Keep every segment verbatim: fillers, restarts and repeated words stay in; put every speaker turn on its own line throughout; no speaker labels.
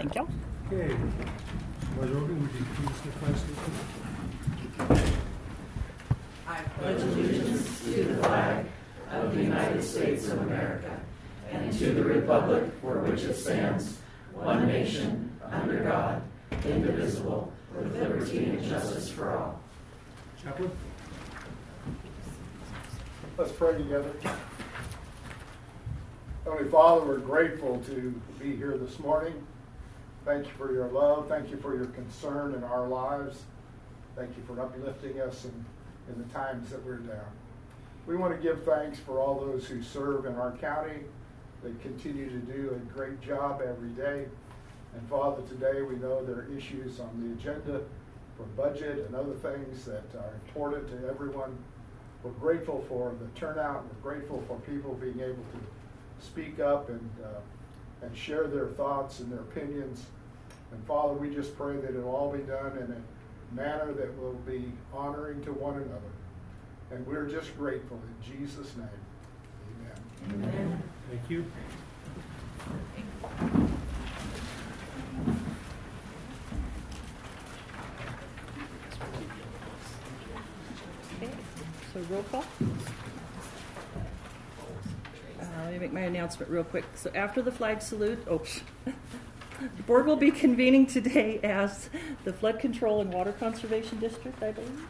Thank you.
Okay. Supervisor Ogan, would you please the flag salute?
I pledge allegiance to the flag of the United States of America and to the republic for which it stands, one nation, under God, indivisible, with liberty and justice for all.
Chaplain?
Let's pray together. Heavenly Father, we're grateful to be here this morning. Thank you for your love. Thank you for your concern in our lives. Thank you for uplifting us in, in the times that we're down. We want to give thanks for all those who serve in our county. They continue to do a great job every day. And Father, today we know there are issues on the agenda for budget and other things that are important to everyone. We're grateful for the turnout. We're grateful for people being able to speak up and uh, and share their thoughts and their opinions. And Father, we just pray that it'll all be done in a manner that will be honoring to one another. And we're just grateful in Jesus' name. Amen.
Amen. Thank you.
Okay, so roll call. Uh, let me make my announcement real quick. So after the flag salute, oh, the board will be convening today as the Flood Control and Water Conservation District, I believe,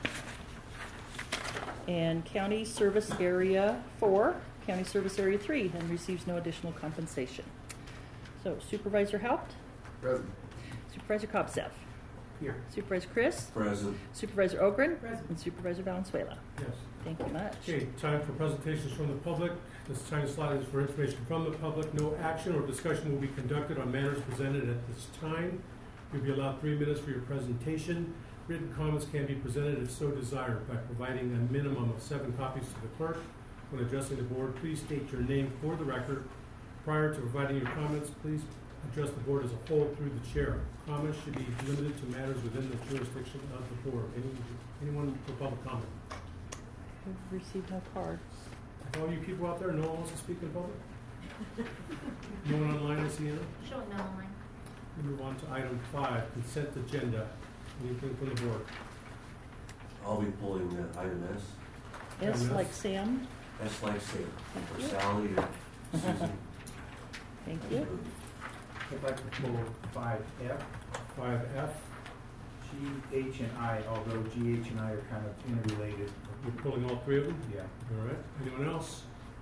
and County Service Area four, County Service Area three, and receives no additional compensation. So Supervisor Haupt?
Present.
Supervisor Kobzev?
Here.
Supervisor Chris?
Present.
Supervisor Ogren?
Present.
And Supervisor Valenzuela?
Yes.
Thank you much.
Okay, time for presentations from the public. This time slot is for information from the public. No action or discussion will be conducted on matters presented at this time. You'll be allowed three minutes for your presentation. Written comments can be presented if so desired by providing a minimum of seven copies to the clerk. When addressing the board, please state your name for the record. Prior to providing your comments, please address the board as a whole through the chair. Comments should be limited to matters within the jurisdiction of the board. Any, anyone for public comment?
We've received no cards.
All you people out there, no one wants to speak in public? No one online, I see any?
Showing no online.
We move on to item five, consent agenda. Anything from the board?
I'll be pulling uh, item S.
S
Item
like
S.
Sam.
S like Sam,
Thank
or
you.
Sally, or Susan.
Thank you.
I'd like to pull five F,
Five F,
G, H, and I, although G, H, and I are kind of interrelated.
we're pulling all three of them?
Yeah.
All right, anyone else?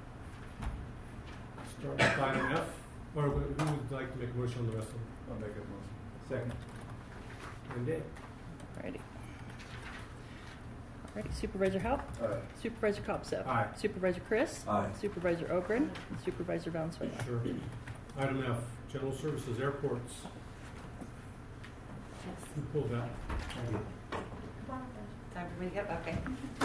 Start with item F, or who would like to make a motion on the rest of them?
I'll make a motion. Second.
And Dave?
Alrighty. Alrighty, Supervisor Haupt?
Aye.
Supervisor Kobzev?
Aye.
Supervisor Chris?
Aye.
Supervisor Ogren? And Supervisor Valenzuela?
Sure. Item F, general services, airports. Who pulled that?
Time for me to go? Okay.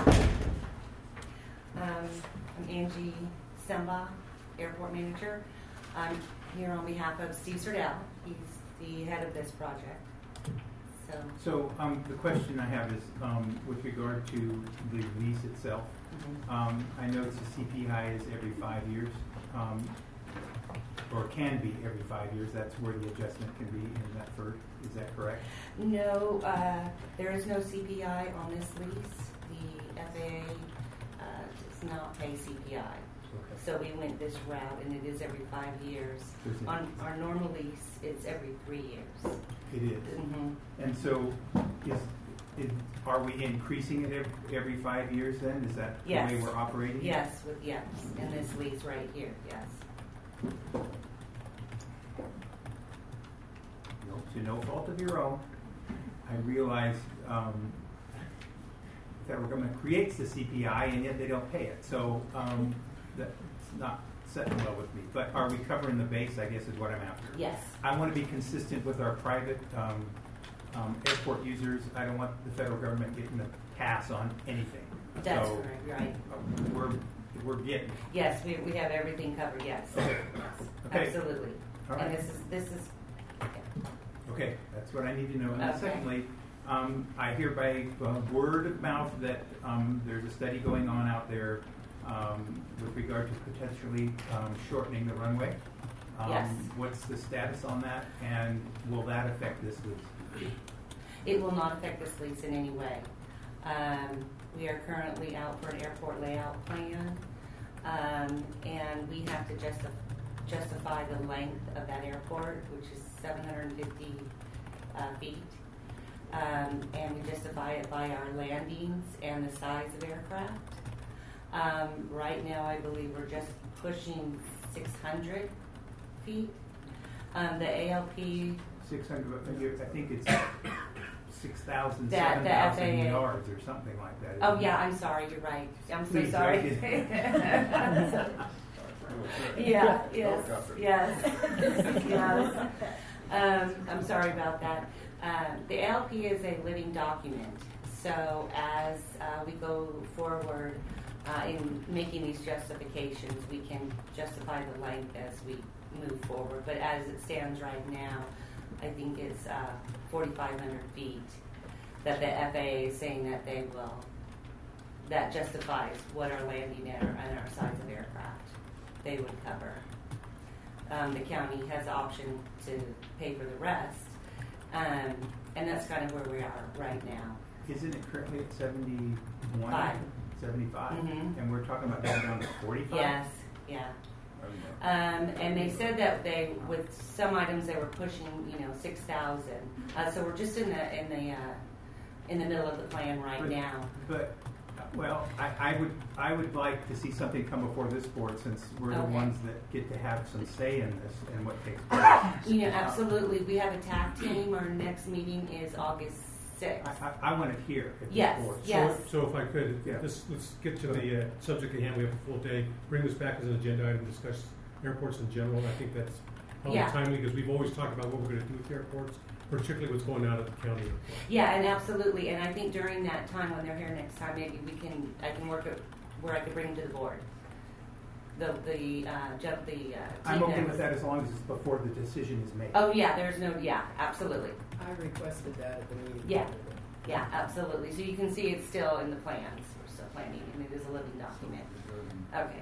Um, I'm Angie Semba, Airport Manager. I'm here on behalf of Steve Serdell. He's the head of this project. So,
So um, the question I have is um, with regard to the lease itself.
mhm.
Um, I notice the C P I is every five years, um, or can be every five years. That's where the adjustment can be in that first. Is that correct?
no, uh, there is no C P I on this lease. The F A A uh, does not pay C P I.
Okay.
So we went this route, and it is every five years.
Does it-
On our normal lease, it's every three years.
It is.
Mm-hmm.
And so, is, is are we increasing it every, every five years? Then is that
Yes.
the way we're operating?
Yes, with yes, in this lease right here, yes.
No, to no fault of your own, I realize um, that we're going to create the C P I, and yet they don't pay it. So um, that's not setting well with me. But are we covering the base? I guess is what I'm after.
Yes.
I want to be consistent with our private um, um, airport users. I don't want the federal government getting a pass on anything.
That's
so,
correct, right.
uh, we're we're getting.
Yes, we, we have everything covered, yes.
Okay.
Yes,
Okay.
absolutely.
All right.
And this is, this is,
Okay, that's what I need to know. And then
Okay.
secondly, um, I hear by uh, word of mouth that um, there's a study going on out there um, with regard to potentially um, shortening the runway. Um,
Yes.
What's the status on that, and will this lease?
It will not affect this lease in any way. Um, we are currently out for an airport layout plan, um, and we have to justi- justify the length of that airport, which is seven hundred fifty uh, feet. Um, and we justify it by our landings and the size of aircraft. Um, right now, I believe we're just pushing six hundred feet. Um, the A L P
Six hundred, I think it's six thousand,
That-
seven
the F A
thousand
A.
yards or something like that.
Oh
isn't
yeah,
it?
I'm sorry. You're right. I'm so
Please,
sorry.
okay.
yeah. Yes. Yes. yes. Um, I'm sorry about that. Um, the L P is a living document. So as uh, we go forward uh, in making these justifications, we can justify the length as we move forward. But as it stands right now, I think it's uh, forty-five hundred feet that the F A A is saying that they will, that justifies what our landing air and our size of aircraft they would cover. Um, the county has the option to pay for the rest, um, and that's kind of where we are right now.
Isn't it currently at seventy-one?
Five.
seventy-five?
Mhm.
And we're talking about going down to forty-five?
Yes, yeah. Um, and they said that they, with some items, they were pushing, you know, six thousand. Uh, so we're just in the in the uh, in the middle of the plan right
But-
now.
But, uh, well, I, I would I would like to see something come before this board, since we're the
Okay.
ones that get to have some say in this and what takes place.
You know, absolutely. We have a TAC team. Our next meeting is August sixth.
I, I, I want it here at
Yes,
this board.
yes.
So, so if I could,
Yeah.
this, let's get to the uh, subject at hand. We have a full day. Bring this back as an agenda item, discuss airports in general. I think that's probably
Yeah.
timely because we've always talked about what we're going to do with airports, particularly what's going on at the county airport.
Yeah, and absolutely. And I think during that time when they're here next time, maybe we can I can work it where I could bring them to the board. The the uh, ju- the uh,
I'm
team
okay
that-
with that as long as it's before the decision is made.
Oh yeah, there's no yeah, absolutely.
I requested that at the meeting.
Yeah. Yeah, absolutely. So you can see it's still in the plans. We're still planning, and it is a living document. Okay.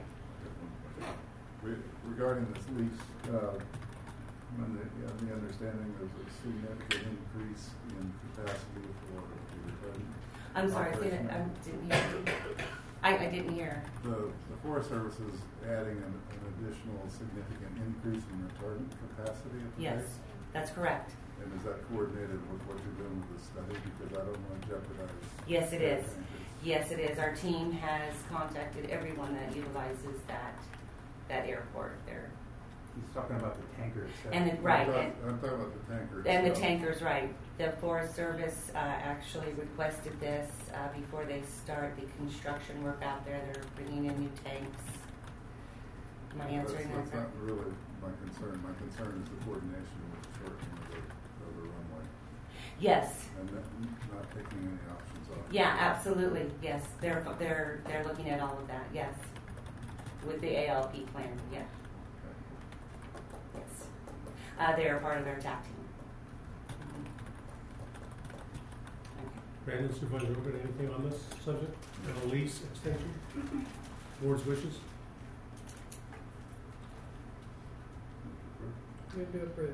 Re- Regarding this lease, uh, when the, yeah, the understanding there's a significant increase in capacity for the retardant.
I'm sorry, say that, I didn't hear. I, I didn't hear.
The, the Forest Service is adding an, an additional significant increase in retardant capacity at the
Yes,
base?
that's correct.
And is that coordinated with what you're doing with the study? Because I don't want to jeopardize.
Yes, it is.
tankers.
Yes, it is. Our team has contacted everyone that utilizes that, that airport there.
He's talking about the tanker itself.
And the,
I'm
right,
talking-
and,
I'm talking about the tanker.
and the
itself.
tankers, right. The Forest Service uh, actually requested this uh, before they start the construction work out there. They're bringing in new tanks. Am I answering
That's,
that?
that's not really my concern. My concern is the coordination with the shortening of the, of the runway
Yes.
and not, not taking any options off.
Yeah, absolutely. Yes, they're they're they're looking at all of that. Yes, with the A L P plan. Yeah. Yes, uh, they are part of our TAC team. Mhm.
Brandon, Supervisor Ogren, anything on this subject? Uh, lease extension? Board's wishes?
Move to approve.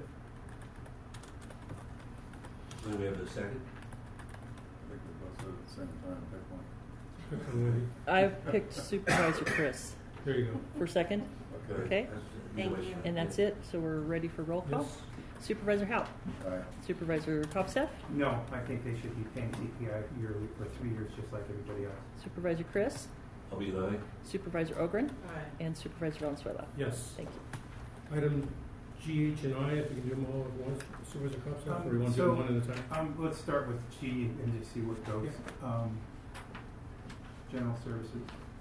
Do we have a second?
I think we both said at the same time, pick one.
Pick one, Wendy.
I picked Supervisor Chris
There you go.
for second, Okay.
That's-
Thank
either way,
you.
and that's it. So we're ready for roll call.
Yes.
Supervisor Haupt,
Aye.
Supervisor Kopseth,
No, I think they should be paying C P I yearly for three years, just like everybody else.
Supervisor Chris,
I'll be the aye.
Supervisor Ogren,
Aye.
and Supervisor Valenzuela.
Yes.
Thank you.
Item G, H, and I, if we can do them all at once, Supervisor Cox, or do you want to do
So-
them one at a time?
Um, let's start with G and just see what goes. Um, general services.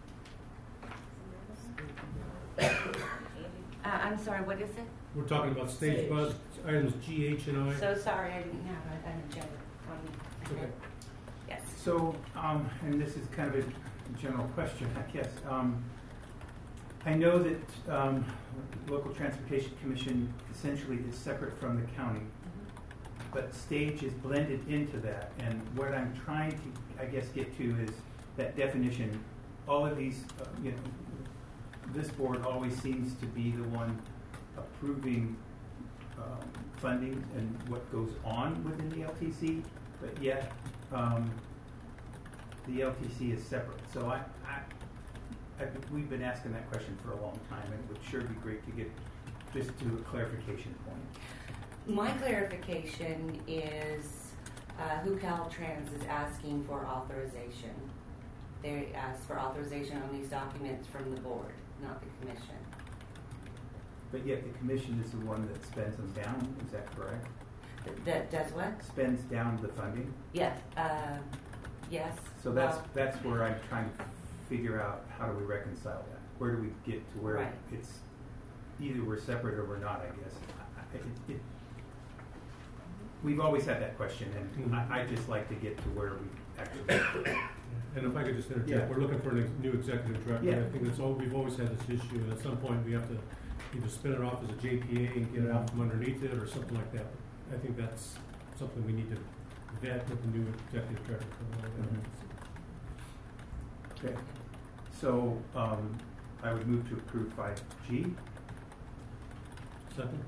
Uh, I'm sorry. What is it?
We're talking about stage
Stage.
bus, items G, H, and I.
So sorry, I didn't have a- an agenda on me.
Okay.
Yes.
So, um, and this is kind of a general question, I guess. Um, I know that um, local transportation commission essentially is separate from the county, but stage is blended into that. And what I'm trying to, I guess, get to is that definition. All of these, uh, you know, this board always seems to be the one approving um, funding and what goes on within the L T C, but yet um, the L T C is separate. So I, I, I, we've been asking that question for a long time, and it would sure be great to get just to a clarification point.
My clarification is uh, who Caltrans is asking for authorization. They ask for authorization on these documents from the board, not the commission.
But yet the commission is the one that spends them down, is that correct?
Th- That does what?
Spends down the funding?
Yes. Uh, yes.
So that's,
Well,
that's where I'm trying to figure out how do we reconcile that? Where do we get to where
Right.
it's either we're separate or we're not, I guess. I- It, it, we've always had that question, and
Mhm.
I, I'd just like to get to where we actually.
And if I could just interject,
Yeah.
we're looking for a new executive director.
Yeah.
I think that's all, we've always had this issue, and at some point, we have to either spin it off as a J P A and get it out from underneath it, or something like that. I think that's something we need to vet with the new executive director.
Okay. So um, I would move to approve five G.
Second?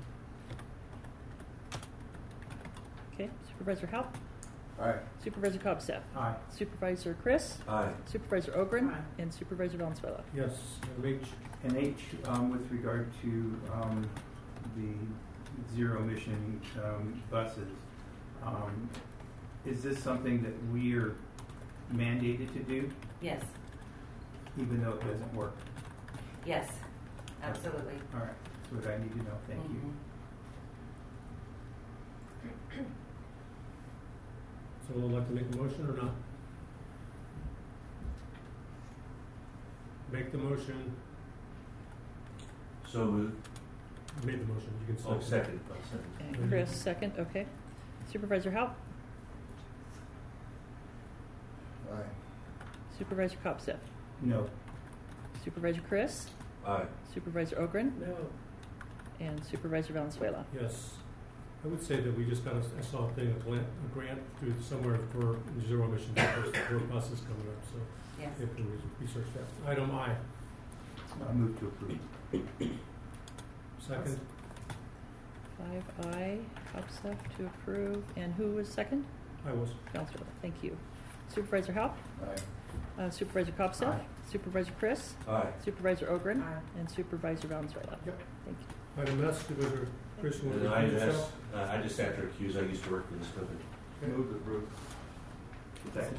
Okay, Supervisor Haupt,
Aye.
Supervisor Cobb's-Steph,
Aye.
Supervisor Chris,
Aye.
Supervisor Ogren,
Aye.
and Supervisor Valenzuela.
Yes, Madam H.
And H, um, with regard to um, the zero emission um, buses, um, is this something that we are mandated to do,
yes.
even though it doesn't work?
Yes. Absolutely.
All right, that's what I need to know. Thank you.
Mhm.
Someone would like to make a motion or not? Make the motion.
So moved.
Made the motion. You can
Oh,
second.
second. Oh, second.
And Chris, second, okay. Supervisor Haupt,
Aye.
Supervisor Cobb's-Steph,
No.
Supervisor Chris,
Aye.
Supervisor Ogren,
No.
and Supervisor Valenzuela.
Yes. I would say that we just got a, I saw a thing, a grant, a grant through somewhere for zero emission vehicles, for buses coming up, so
Yes.
if we research that. Item I.
I move to approve.
Second?
Five I, Cobb's-Steph to approve, and who was second?
I was.
Valenzuela, thank you. Supervisor Haupt,
Aye.
uh, Supervisor Cobb's-Steph,
Aye.
Supervisor Chris,
Aye.
Supervisor Ogren,
Aye.
and Supervisor Valenzuela.
Yep.
Thank you.
Item S, Supervisor Christian, will
And
you
I
recuse
just,
yourself?
uh, I just have to recuse. I used to work for this company.
Okay.
Move to approve.
Second.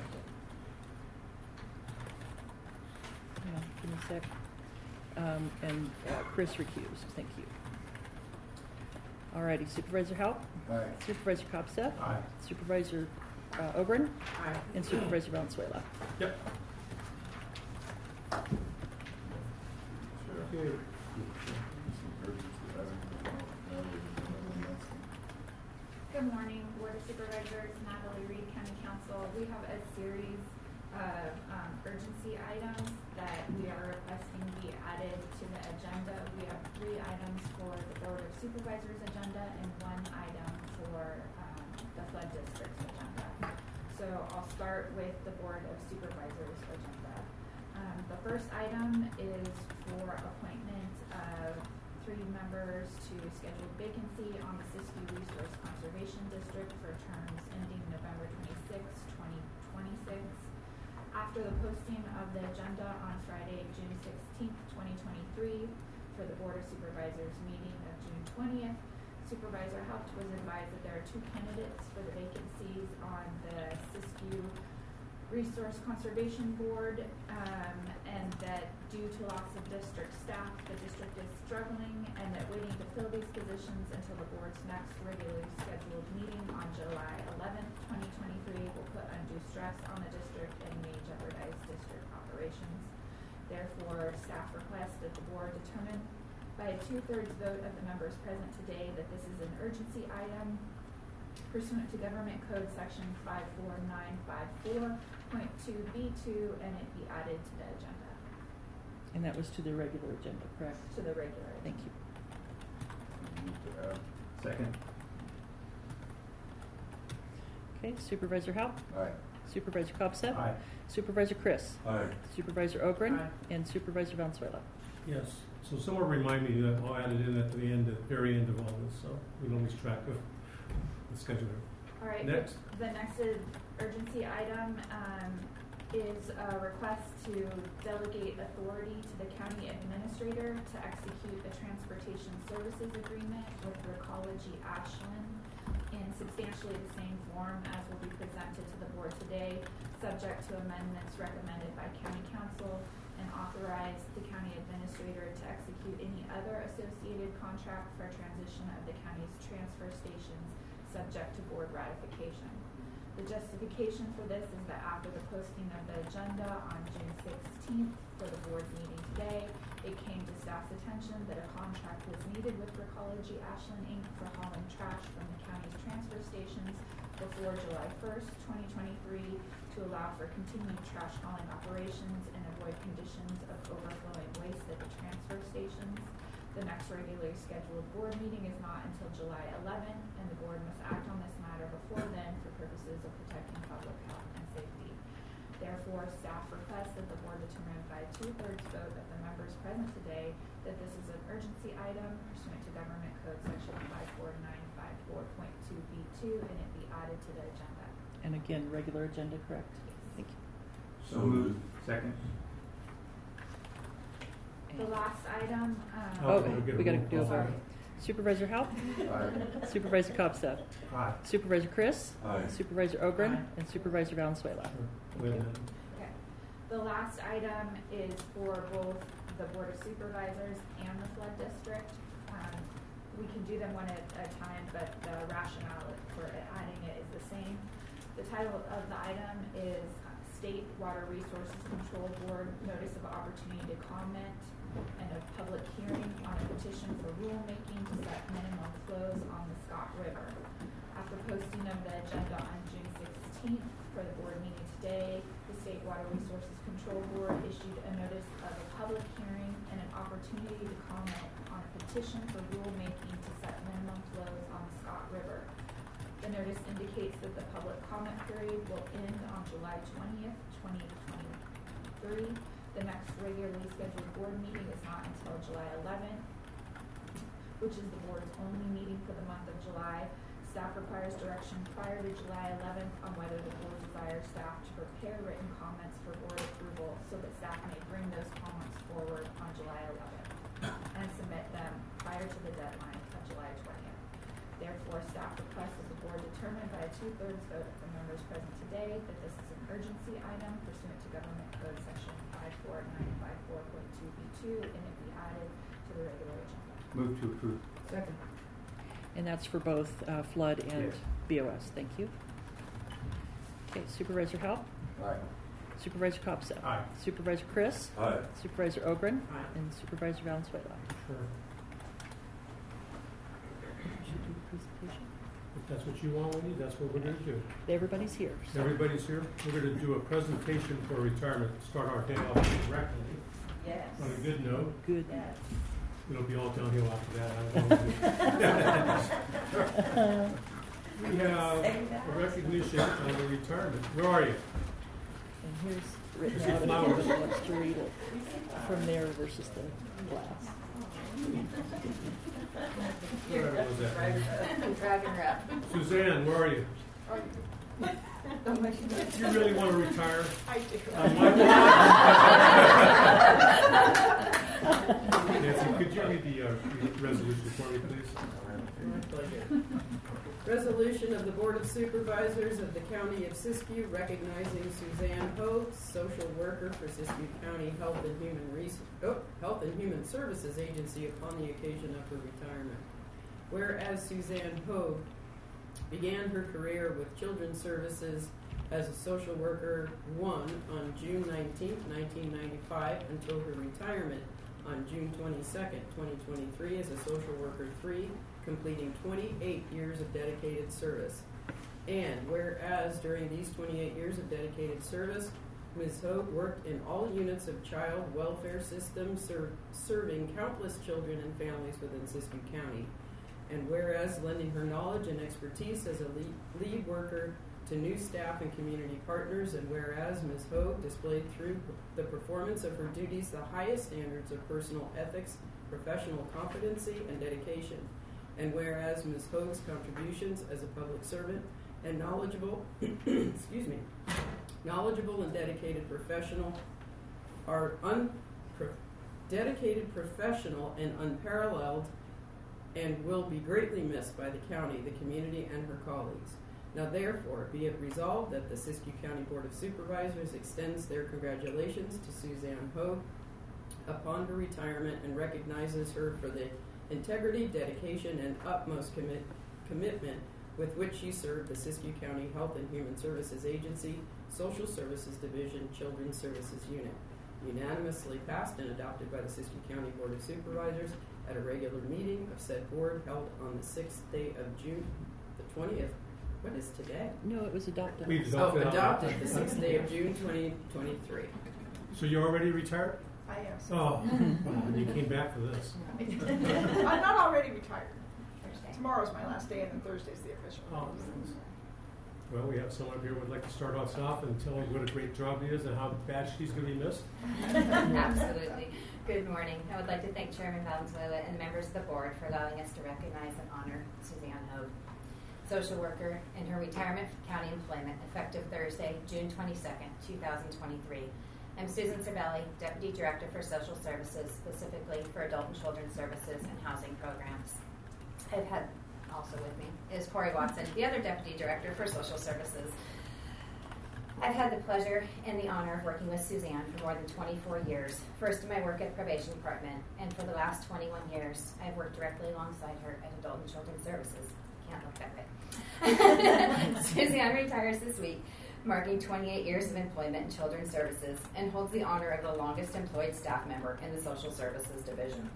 Yeah, give me a sec. Um, and uh, Chris recused, thank you. Alrighty, Supervisor Haupt,
Aye.
Supervisor Cobb's-Steph,
Aye.
Supervisor uh, Ogren,
Aye.
and Supervisor Valenzuela.
Yep. Okay.
Good morning, Board of Supervisors, Natalie Reed, County Council. We have a series of um, urgency items that we are requesting be added to the agenda. We have three items for the Board of Supervisors agenda and one item for um, the flood district's agenda. So I'll start with the Board of Supervisors agenda. Um, the first item is for appointment of three members to scheduled vacancy on the Siskiyou Resource Conservation District for terms ending November twenty-sixth, twenty twenty-six. After the posting of the agenda on Friday, June sixteenth, twenty twenty-three, for the Board of Supervisors meeting of June twentieth, Supervisor Haupt was advised that there are two candidates for the vacancies on the Siskiyou Resource Conservation Board, um, and that due to loss of district staff, the district is struggling, and that waiting to fill these positions until the board's next regularly scheduled meeting on July eleventh, twenty twenty-three will put undue stress on the district and may jeopardize district operations. Therefore, staff requests that the board determine by a two-thirds vote of the members present today that this is an urgency item pursuant to Government Code Section five four nine five four point two B two, and it be added to the agenda,
And that was to the regular agenda, correct?
to the regular.
Thank you.
Move to add.
Second.
Okay, Supervisor Haupt,
Aye.
Supervisor Cobb's-Steph,
Aye.
Supervisor Chris,
Aye.
Supervisor Ogren,
Aye.
and Supervisor Valenzuela.
Yes. So someone remind me that I'll add it in at the end, at the very end of all this, so we don't lose track of the scheduler.
All right.
Next.
The next is urgency item um, is a request to delegate authority to the county administrator to execute a transportation services agreement with Recology Ashland in substantially the same form as will be presented to the board today, subject to amendments recommended by county council, and authorize the county administrator to execute any other associated contract for transition of the county's transfer stations, subject to board ratification. The justification for this is that after the posting of the agenda on June sixteenth for the board's meeting today, it came to staff's attention that a contract was needed with Recology Ashland Incorporated for hauling trash from the county's transfer stations before July first, twenty twenty-three, to allow for continued trash hauling operations and avoid conditions of overflowing waste at the transfer stations. The next regularly scheduled board meeting is not until July eleventh, and the board must act on this matter before then for purposes of protecting public health and safety. Therefore, staff requests that the board determine by a two-thirds vote of the members present today that this is an urgency item pursuant to Government Code Section five four nine five four point two B two, and it be added to the agenda.
And again, regular agenda, correct? Thank you.
So moved.
Second.
The last item. Um,
Oh,
Oh,
we'll get a
we got to
roll
do a
call.
vote. Supervisor Halp?
Aye.
Supervisor Copsa?
Aye.
Supervisor Chris?
Aye.
Supervisor Ogren?
Aye.
And Supervisor Valenzuela?
Wait a minute.
Okay. The last item is for both the Board of Supervisors and the Flood District. Um, we can do them one at a time, but the rationale for adding it is the same. The title of the item is State Water Resources Control Board Notice of Opportunity to Comment and a public hearing on a petition for rulemaking to set minimum flows on the Scott River. After posting of the agenda on June sixteenth for the board meeting today, the State Water Resources Control Board issued a notice of a public hearing and an opportunity to comment on a petition for rulemaking to set minimum flows on the Scott River. The notice indicates that the public comment period will end on July twentieth, twenty twenty-three. The next regularly scheduled board meeting is not until July eleventh, which is the board's only meeting for the month of July. Staff requires direction prior to July eleventh on whether the board desires staff to prepare written comments for board approval so that staff may bring those comments forward on July eleventh and submit them prior to the deadline of July twentieth. Therefore, staff requests that the board determine by a two-thirds vote of the members present today that this is an urgency item pursuant to Government Code Section five four nine five four point two B two, and it be added to the regular agenda.
Move to approve.
Second.
And that's for both uh, flood and
Yes.
B O S. Thank you. Okay, Supervisor Halp?
Aye.
Supervisor Copsa?
Aye.
Supervisor Chris?
Aye.
Supervisor Ogren?
Aye.
And Supervisor Valenzuela?
Sure.
Should do the presentation.
If that's what you want, Wendy, that's what we're gonna do.
Everybody's here. so-
Everybody's here. We're gonna do a presentation for retirement, start our day off correctly,
Yes.
on a good note.
Good.
Yes.
It'll be all downhill after that. I don't know. We have a recognition of a retirement. Where are you?
And here's written
You see
out if
flowers.
anybody wants to read it from there versus the glass.
Whatever was that?
Dragon wrap.
Suzanne, where are you? You really want to retire?
I do.
On my- Nancy, could you read the uh, resolution for me, please?
My pleasure. Resolution of the Board of Supervisors of the County of Siskiyou recognizing Suzanne Hogue, social worker for Siskiyou County Health and Human Res- oh, Health and Human Services Agency upon the occasion of her retirement. Whereas Suzanne Hogue began her career with Children's Services as a social worker one on June nineteenth, nineteen ninety-five until her retirement on June twenty-second, twenty twenty-three as a social worker three, completing twenty-eight years of dedicated service. And whereas during these twenty-eight years of dedicated service, Miz Hogue worked in all units of child welfare systems, ser- serving countless children and families within Siskiyou County. And whereas lending her knowledge and expertise as a lead, lead worker to new staff and community partners, and whereas Miz Hogue displayed through the performance of her duties the highest standards of personal ethics professional competency, and dedication. And whereas Miz Hoag's contributions as a public servant and knowledgeable, excuse me, knowledgeable and dedicated professional are un, pro, dedicated professional and unparalleled, and will be greatly missed by the county, the community, and her colleagues. Now therefore, be it resolved that the Siskiyou County Board of Supervisors extends their congratulations to Suzanne Hoag upon her retirement and recognizes her for the integrity, dedication, and utmost commit, commitment with which she served the Siskiyou County Health and Human Services Agency, Social Services Division, Children's Services Unit. Unanimously passed and adopted by the Siskiyou County Board of Supervisors at a regular meeting of said board held on the sixth day of June, the twentieth. What is today?
No, it was adopted.
We've
Oh,
adopted.
adopted the sixth day of June, twenty twenty-three.
So you're already retired?
I am.
Oh, well, and you came back for this.
I'm not already retired. Tomorrow's my last day, and then Thursday's the official.
Oh, thanks. Well, we have someone up here who would like to start us off and tell me what a great job he is and how bad she's going to be missed.
Absolutely. Good morning. I would like to thank Chairman Valenzuela and members of the board for allowing us to recognize and honor Suzanne Hoag, social worker, in her retirement from county employment effective Thursday, June twenty-second, two thousand twenty-three. I'm Susan Cervelli, Deputy Director for Social Services, specifically for Adult and Children's Services and Housing Programs. I've had also with me is Corey Watson, the other Deputy Director for Social Services. I've had the pleasure and the honor of working with Suzanne for more than twenty-four years, first in my work at Probation Department, and for the last twenty-one years, I've worked directly alongside her at Adult and Children's Services. Can't look that way. Suzanne retires this week, marking twenty-eight years of employment in Children's Services, and holds the honor of the longest employed staff member in the Social Services Division.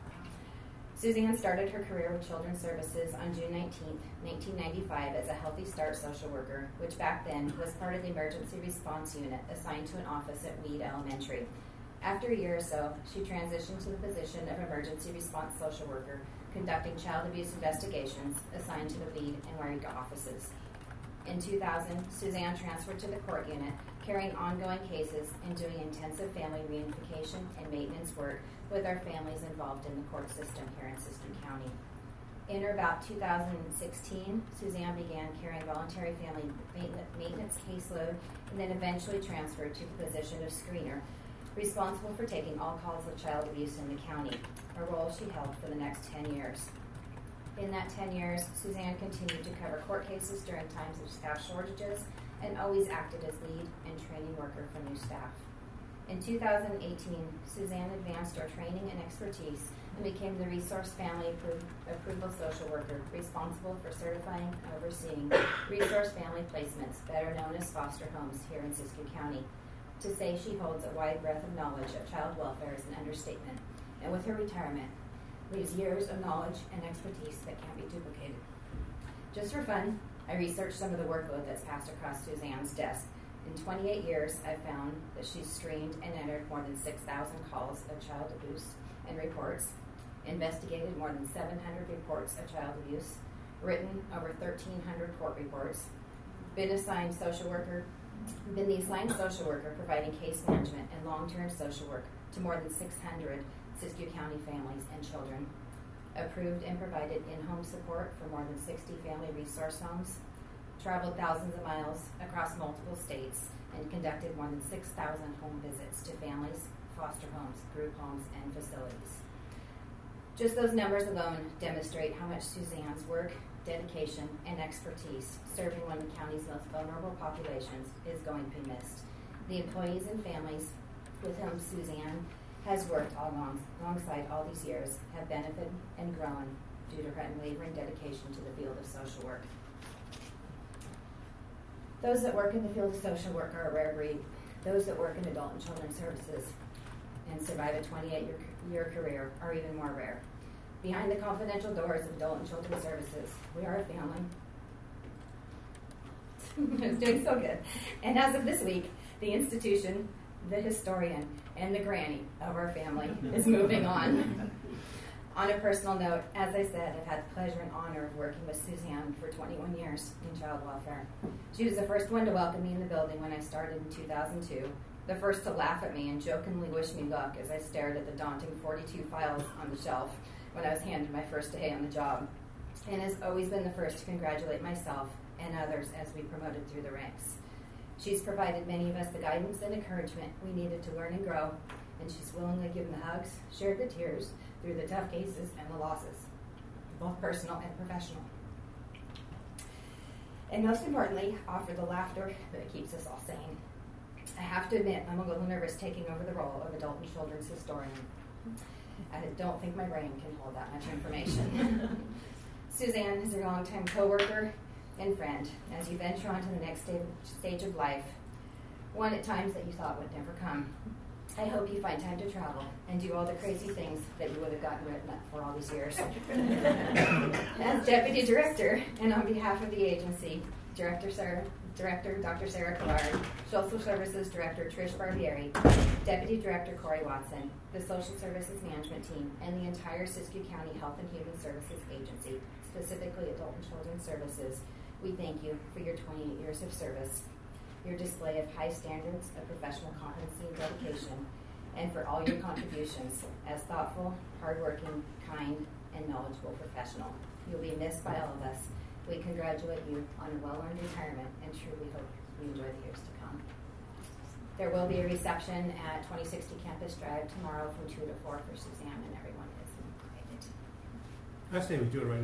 Suzanne started her career with Children's Services on June nineteenth, nineteen ninety-five as a Healthy Start social worker, which back then was part of the emergency response unit assigned to an office at Weed Elementary. After a year or so, she transitioned to the position of emergency response social worker, conducting child abuse investigations assigned to the Weed and Wairega offices. In two thousand, Suzanne transferred to the court unit, carrying ongoing cases and doing intensive family reunification and maintenance work with our families involved in the court system here in Siskiyou County. In or about two thousand sixteen, Suzanne began carrying voluntary family maintenance caseload and then eventually transferred to the position of screener, responsible for taking all calls of child abuse in the county, a role she held for the next ten years. In that ten years, Suzanne continued to cover court cases during times of staff shortages and always acted as lead and training worker for new staff. In two thousand eighteen, Suzanne advanced our training and expertise and became the Resource Family Appro- Approval Social Worker, responsible for certifying and overseeing resource family placements, better known as foster homes, here in Siskiyou County. To say she holds a wide breadth of knowledge of child welfare is an understatement, and with her retirement, leaves years of knowledge and expertise that can't be duplicated. Just for fun, I researched some of the workload that's passed across Suzanne's desk. In twenty-eight years, I've found that she's screened and entered more than six thousand calls of child abuse and reports, investigated more than seven hundred reports of child abuse, written over thirteen hundred court reports, been assigned social worker, been the assigned social worker providing case management and long-term social work to more than six hundred Siskiyou County families and children, approved and provided in-home support for more than sixty family resource homes, traveled thousands of miles across multiple states, and conducted more than six thousand home visits to families, foster homes, group homes, and facilities. Just those numbers alone demonstrate how much Suzanne's work, dedication, and expertise serving one of the county's most vulnerable populations is going to be missed. The employees and families with whom Suzanne has worked along, alongside all these years have benefited and grown due to her unwavering dedication to the field of social work. Those that work in the field of social work are a rare breed. Those that work in adult and children's services and survive a twenty-eight year, year career are even more rare. Behind the confidential doors of adult and children's services, we are a family. It's doing so good. And as of this week, the institution, the historian, and the granny of our family is moving on. On a personal note, as I said, I've had the pleasure and honor of working with Suzanne for twenty-one years in child welfare. She was the first one to welcome me in the building when I started in two thousand two, the first to laugh at me and jokingly wish me luck as I stared at the daunting forty-two files on the shelf when I was handed my first day on the job, and has always been the first to congratulate myself and others as we promoted through the ranks. She's provided many of us the guidance and encouragement we needed to learn and grow, and she's willingly given the hugs, shared the tears through the tough cases and the losses, both personal and professional. And most importantly, offer the laughter that keeps us all sane. I have to admit, I'm a little nervous taking over the role of adult and children's historian. I don't think my brain can hold that much information. Suzanne is your longtime coworker and friend as you venture on to the next stage of life, one at times that you thought would never come. I hope you find time to travel and do all the crazy things that you would have gotten written up for all these years. As Deputy Director, and on behalf of the agency, Director Sarah, Director Doctor Sarah Collard, Social Services Director Trish Barbieri, Deputy Director Corey Watson, the Social Services Management Team, and the entire Siskiyou County Health and Human Services Agency, specifically Adult and Children's Services, we thank you for your twenty-eight years of service, your display of high standards of professional competency and dedication, and for all your contributions as thoughtful, hardworking, kind, and knowledgeable professional. You'll be missed by all of us. We congratulate you on a well-earned retirement and truly hope you enjoy the years to come. There will be a reception at twenty sixty Campus Drive tomorrow from two to four for Suzanne, and everyone is invited.
I say we do it right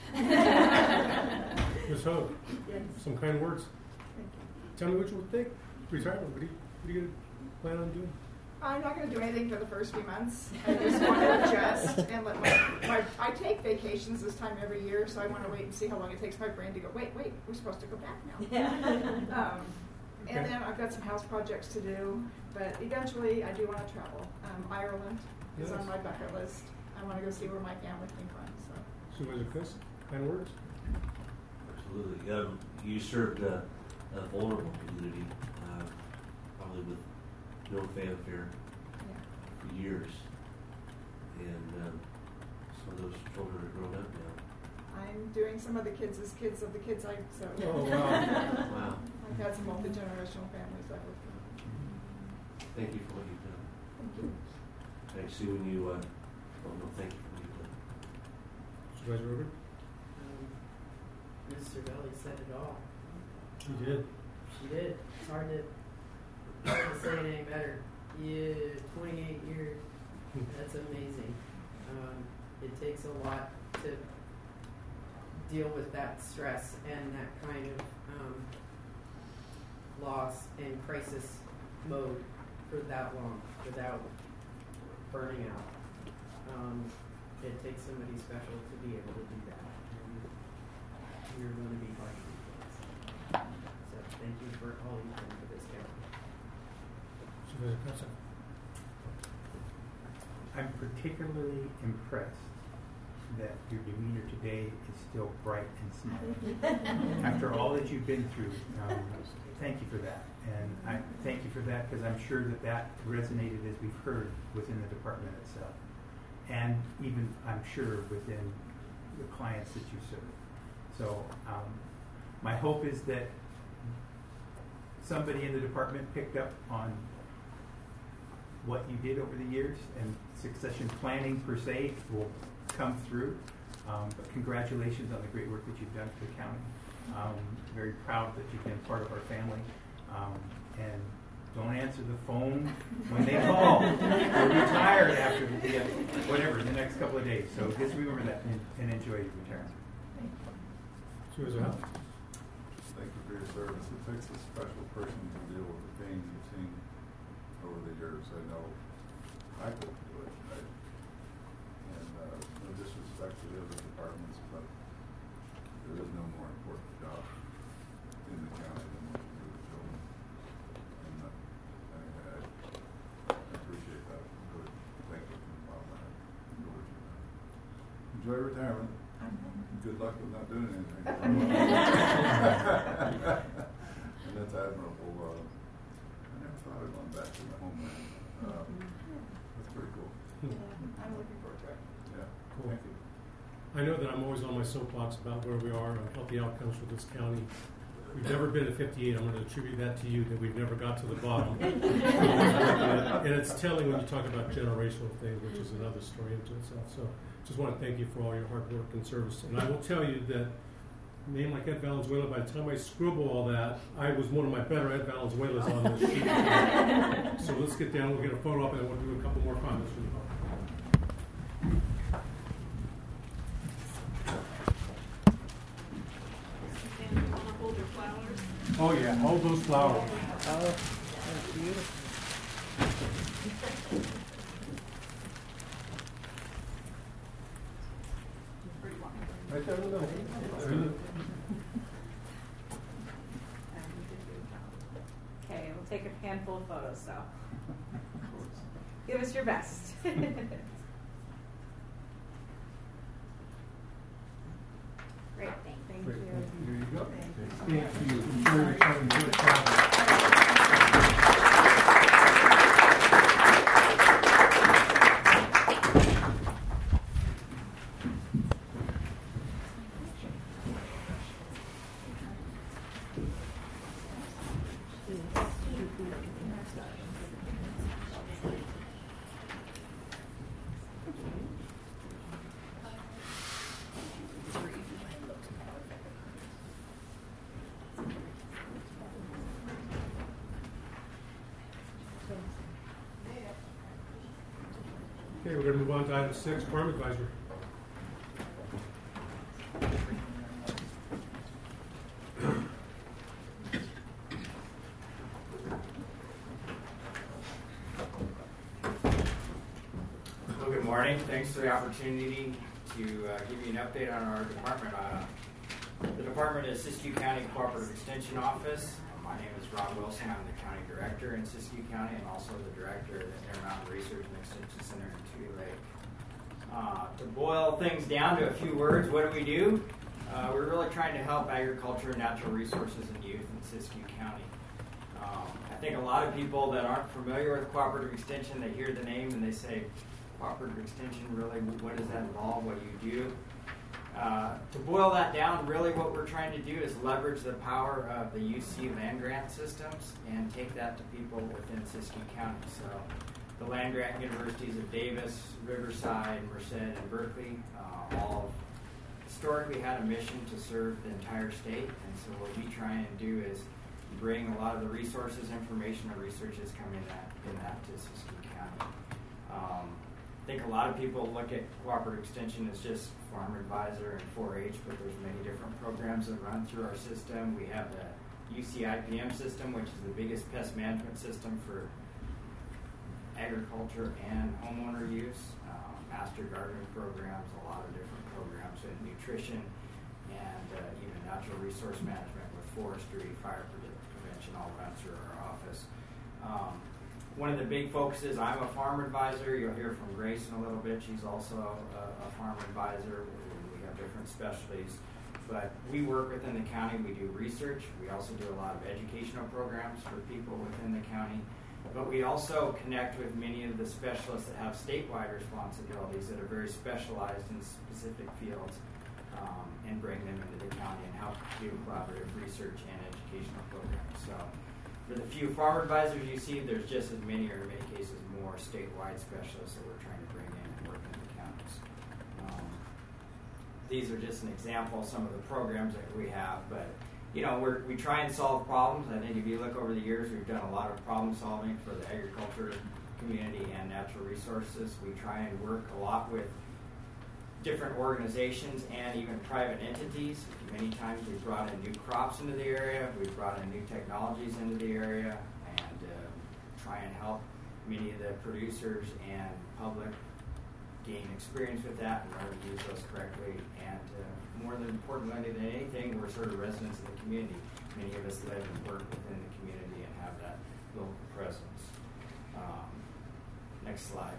now. Miz Hogue,
Yes.
some kind words.
Thank you.
Tell me what you would think. Retirement, what do you, what are you going to plan on doing?
I'm not going to do anything for the first few months. I just want to adjust and let my, my, I take vacations this time every year, so I want to wait and see how long it takes my brain to go, wait, wait, we're supposed to go back now. um,
Okay.
And then I've got some house projects to do, but eventually I do want to travel. Um, Ireland is
Yes.
on my bucket list. I want to go see where my family came from. So.
Supervisor Chris, kind words?
Absolutely. Um, you served uh, a vulnerable community, uh, probably with no fanfare
Yeah.
for years. And um, some of those children are grown up now.
I'm doing some of the kids as kids of the kids I so.
Oh, wow.
Wow.
I've had some multi-generational families I've worked with.
Thank you for what you've done.
Thank you.
Thanks, Sue, when you, uh, well, no, thank you for what you've done.
Supervisor Rubin?
Um, Mister Belly said it all.
She did.
She did. It's hard to, hard to say it any better. Yeah, twenty-eight years. That's amazing. Um, it takes a lot to deal with that stress and that kind of um, loss and crisis mode for that long without burning out. Um, it takes somebody special to be able to do that. And you're going to be hard to replace. So thank you for all you've done for this county.
Supervisor Cutson?
I'm particularly impressed that your demeanor today is still bright and smiling. After all that you've been through, um, thank you for that. And I thank you for that because I'm sure that that resonated, as we've heard, within the department itself. And even, I'm sure, within the clients that you serve. So um, my hope is that somebody in the department picked up on what you did over the years, and succession planning per se will come through. Um, but congratulations on the great work that you've done for the county. Um, very proud that you've been part of our family. Um, and don't answer the phone when they call. You're retired after the, uh, whatever, in the next couple of days. So just remember that and, and enjoy your retirement.
Supervisor Howe?
Thank you for your service. It takes a special person to deal with the things you've seen over the years. I know I couldn't do it. I, and uh, no disrespect to the other departments, but there is no more important job in the county than what you do with children. And uh, I, I, I appreciate that. Really, thank you from the bottom of my heart for what you've done. Enjoy retirement. Good luck with not doing anything. And that's admirable. Uh, I never thought of going back to my homeland. Uh, that's pretty cool.
Yeah, I'm looking forward to it.
Yeah.
Cool.
Thank you.
I know that I'm always on my soapbox about where we are on healthy outcomes for this county. we've never been to fifty-eight. I'm going to attribute that to you, that we've never got to the bottom. And it's telling when you talk about generational things, which is another story into itself. So just want to thank you for all your hard work and service. And I will tell you that a name like Ed Valenzuela, by the time I scribble all that, I was one of my better Ed Valenzuelas on this sheet. So let's get down, we'll get a photo up, and then we'll do a couple more comments from the public. Oh yeah, hold those flowers.
Oh, that's beautiful.
Right there in the middle.
Okay, we'll take a handful of photos, so give us your best. Great, thank, thank
Great.
you.
Here you go.
Thank you.
Thank you. I'm sure you're having good travel. Okay, we're going to move on to item six, Farm Advisor.
Well, good morning. Thanks for the opportunity to uh, give you an update on our department. Uh, the department is Siskiyou County Cooperative Extension Office. Uh, my name is Ron Wilson. I'm the county director in Siskiyou County and also the director of the Intermountain Research and Extension Center in Tule Lake. Uh, to boil things down to a few words, what do we do? Uh, we're really trying to help agriculture, natural resources, and youth in Siskiyou County. Um, I think a lot of people that aren't familiar with cooperative extension, they hear the name and they say, cooperative extension, really, what does that involve? What do you do? Uh, to boil that down, really what we're trying to do is leverage the power of the U C land grant systems and take that to people within Siskiyou County. So the land grant universities of Davis, Riverside, Merced, and Berkeley uh, all historically had a mission to serve the entire state. And so what we try and do is bring a lot of the resources, information, and research that's coming in that, in that to Siskiyou County. Um, I think a lot of people look at cooperative extension as just Farm Advisor and four H, but there's many different programs that run through our system. We have the U C I P M system, which is the biggest pest management system for agriculture and homeowner use. Uh, master gardening programs, a lot of different programs in nutrition, and uh, even natural resource management with forestry, fire prevention, all run through our office. Um, One of the big focuses, I'm a farm advisor. You'll hear from Grace in a little bit. She's also a, a farm advisor. We have different specialties. But we work within the county. We do research. We also do a lot of educational programs for people within the county. But we also connect with many of the specialists that have statewide responsibilities that are very specialized in specific fields um, and bring them into the county and help do collaborative research and educational programs. So, for the few farm advisors you see, there's just as many, or in many cases more, statewide specialists that we're trying to bring in and work in the counties. Um, these are just an example of some of the programs that we have, but you know, we're, we try and solve problems. I think if you look over the years, we've done a lot of problem solving for the agriculture community and natural resources. We try and work a lot with different organizations and even private entities. Many times we've brought in new crops into the area, we've brought in new technologies into the area, and uh, try and help many of the producers and public gain experience with that and learn to use those correctly. And uh, more than importantly than anything, we're sort of residents of the community. Many of us live and work within the community and have that local presence. Um, next slide.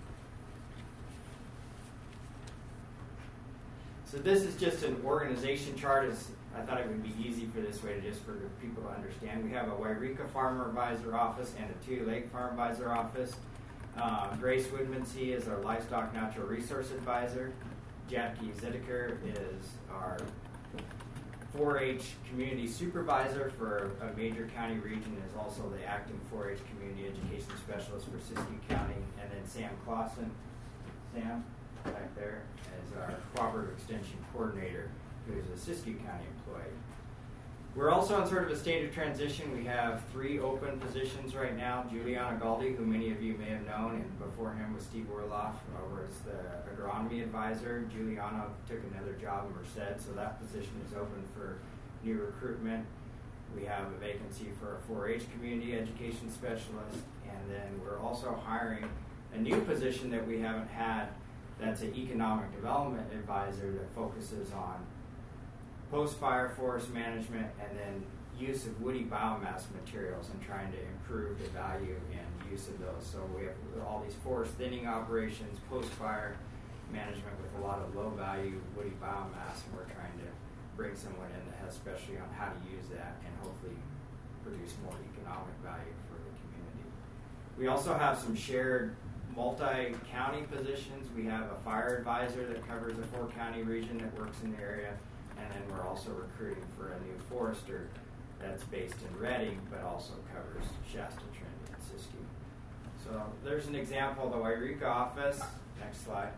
So this is just an organization chart. As I thought it would be easy for this way to just for people to understand. We have a Wairika Farmer Advisor Office and a Tule Lake Farm Advisor Office. Uh, Grace Woodmansee is our Livestock Natural Resource Advisor. Jackie Zediker is our four H community supervisor for a major county region, is also the acting four H community education specialist for Siskiyou County. And then Sam Clausen, Sam, back there, is our cooperative extension coordinator, who is a Siskiyou County employee. We're also on sort of a state of transition. We have three open positions right now. Juliana Galdi, who many of you may have known, and before him was Steve Orloff, who was the agronomy advisor. Juliana took another job in Merced, so that position is open for new recruitment. We have a vacancy for a four H community education specialist, and then we're also hiring a new position that we haven't had. That's an economic development advisor that focuses on post-fire forest management and then use of woody biomass materials and trying to improve the value and use of those. So we have all these forest thinning operations, post-fire management with a lot of low-value woody biomass, and we're trying to bring someone in that has specialty on how to use that and hopefully produce more economic value for the community. We also have some shared multi-county positions. We have a fire advisor that covers a four-county region that works in the area. And then we're also recruiting for a new forester that's based in Reading, but also covers Shasta, Trinity, and Siskiyou. So there's an example of the Wairika office. Next slide.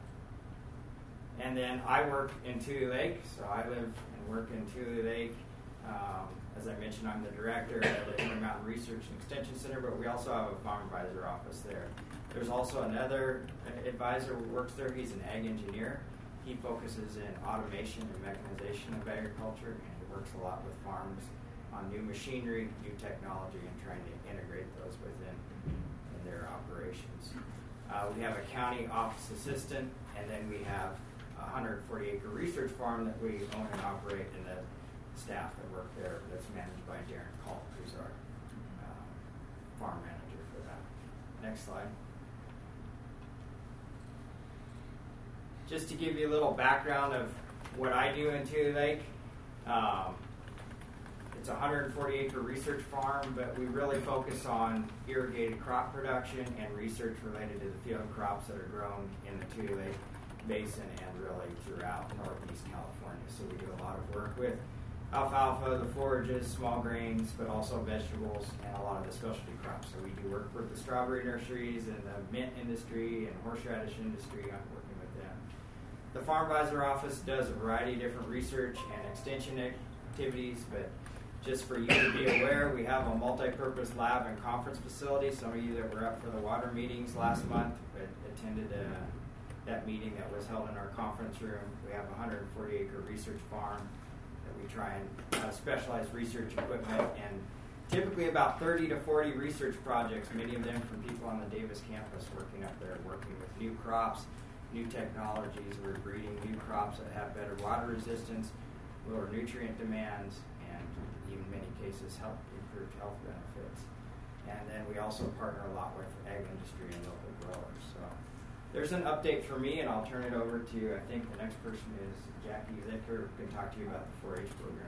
And then I work in Tule Lake, so I live and work in Tule Lake. Um, as I mentioned, I'm the director of the Intermountain Research and Extension Center, but we also have a farm advisor office there. There's also another advisor who works there. He's an ag engineer. He focuses in automation and mechanization of agriculture, and he works a lot with farms on new machinery, new technology, and trying to integrate those within in their operations. Uh, we have a county office assistant, and then we have a one hundred forty acre research farm that we own and operate, and the staff that work there that's managed by Darren Culp, who's our uh, farm manager for that. Next slide. Just to give you a little background of what I do in Tule Lake, um, it's a one hundred forty acre research farm, but we really focus on irrigated crop production and research related to the field crops that are grown in the Tule Lake Basin and really throughout Northeast California. So we do a lot of work with alfalfa, the forages, small grains, but also vegetables and a lot of the specialty crops. So we do work with the strawberry nurseries and the mint industry and horseradish industry. I'm working with them. The Farm Advisor Office does a variety of different research and extension activities, but just for you to be aware, we have a multi-purpose lab and conference facility. Some of you that were up for the water meetings last month attended uh, that meeting that was held in our conference room. We have a one hundred forty acre research farm that we try and uh, specialize research equipment, and typically about thirty to forty research projects, many of them from people on the Davis campus working up there, working with new crops, new technologies. We're breeding new crops that have better water resistance, lower nutrient demands, and in many cases help improve health benefits. And then we also partner a lot with ag industry and local growers. So there's an update for me, and I'll turn it over to, I think the next person is Jackie Zicker, who can talk to you about the four H program.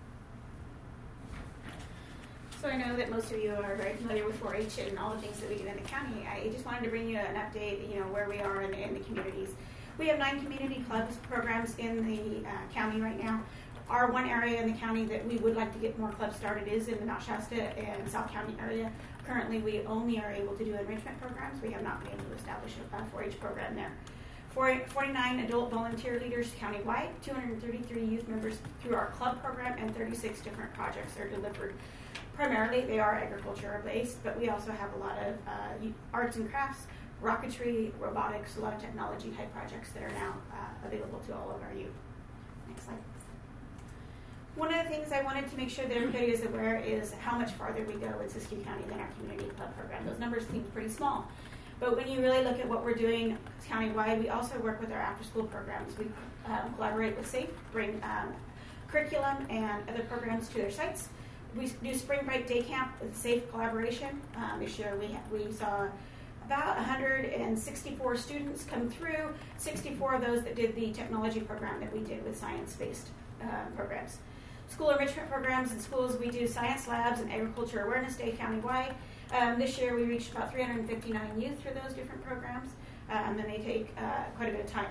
So I know that most of you are very familiar with four H and all the things that we do in the county. I just wanted to bring you an update, you know, where we are in, in the communities. We have nine community clubs programs in the uh, county right now. Our one area in the county that we would like to get more clubs started is in the Mount Shasta and South County area. Currently, we only are able to do enrichment programs. We have not been able to establish a four H program there. forty-nine adult volunteer leaders countywide, two hundred thirty-three youth members through our club program, and thirty-six different projects are delivered. Primarily, they are agriculture-based, but we also have a lot of uh, arts and crafts, rocketry, robotics, a lot of technology-type projects that are now uh, available to all of our youth. Next slide. One of the things I wanted to make sure that everybody is aware is how much farther we go in Siskiyou County than our community club program. Those numbers seem pretty small. But when you really look at what we're doing countywide, we also work with our after-school programs. We um, collaborate with SAFE, bring um, curriculum and other programs to their sites. We do Spring Break Day Camp with SAFE collaboration. Um, this year we, ha- we saw about one hundred sixty-four students come through, sixty-four of those that did the technology program that we did with science-based uh, programs. School enrichment programs in schools, we do science labs and agriculture awareness day countywide. Um, this year we reached about three hundred fifty-nine youth through those different programs, um, and they take uh, quite a bit of time.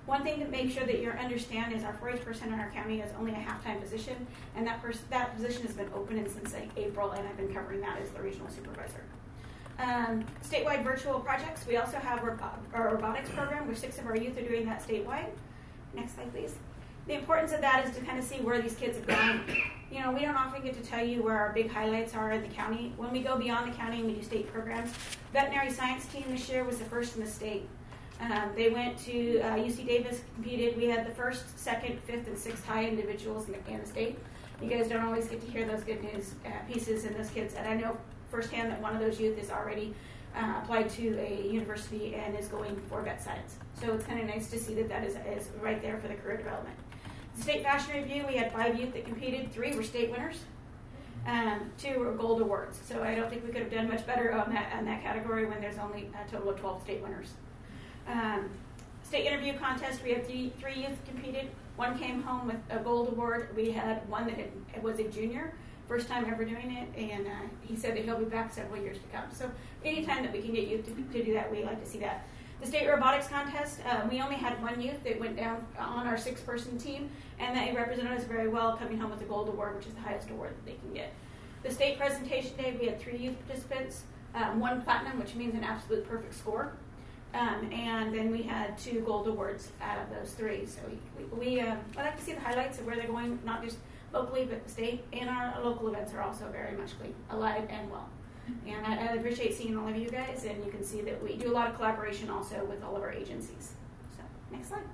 One thing to make sure that you understand is our four H person in our county is only a half-time position, and that pers- that position has been open since like April, and I've been covering that as the regional supervisor. Um, statewide virtual projects. We also have ro- our robotics program, where six of our youth are doing that statewide. Next slide, please. The importance of that is to kind of see where these kids have gone. You know, we don't often get to tell you where our big highlights are in the county. When we go beyond the county and we do state programs, veterinary science team this year was the first in the state. Um, they went to uh, U C Davis, competed. We had the first, second, fifth, and sixth high individuals in the, in the state. You guys don't always get to hear those good news uh, pieces and those kids. And I know firsthand that one of those youth is already uh, applied to a university and is going for vet science. So it's kind of nice to see that that is, is right there for the career development. The state fashion review, we had five youth that competed. Three were state winners. Um, two were gold awards. So I don't think we could have done much better on that, on that category when there's only a total of twelve state winners. Um, state interview contest, we had three, three youth competed. One came home with a gold award. We had one that had, was a junior, first time ever doing it, and uh, he said that he'll be back several years to come. So anytime that we can get youth to, to do that, we like to see that. The state robotics contest, uh, we only had one youth that went down on our six-person team, and they represented us very well, coming home with a gold award, which is the highest award that they can get. The state presentation day, we had three youth participants, um, one platinum, which means an absolute perfect score. Um, and then we had two gold awards out of those three. So we, we, we uh, I like to see the highlights of where they're going, not just locally, but the state. And our local events are also very much alive and well. And I, I appreciate seeing all of you guys, and you can see that we do a lot of collaboration also with all of our agencies. So, next slide.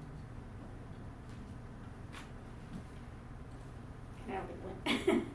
Now we went.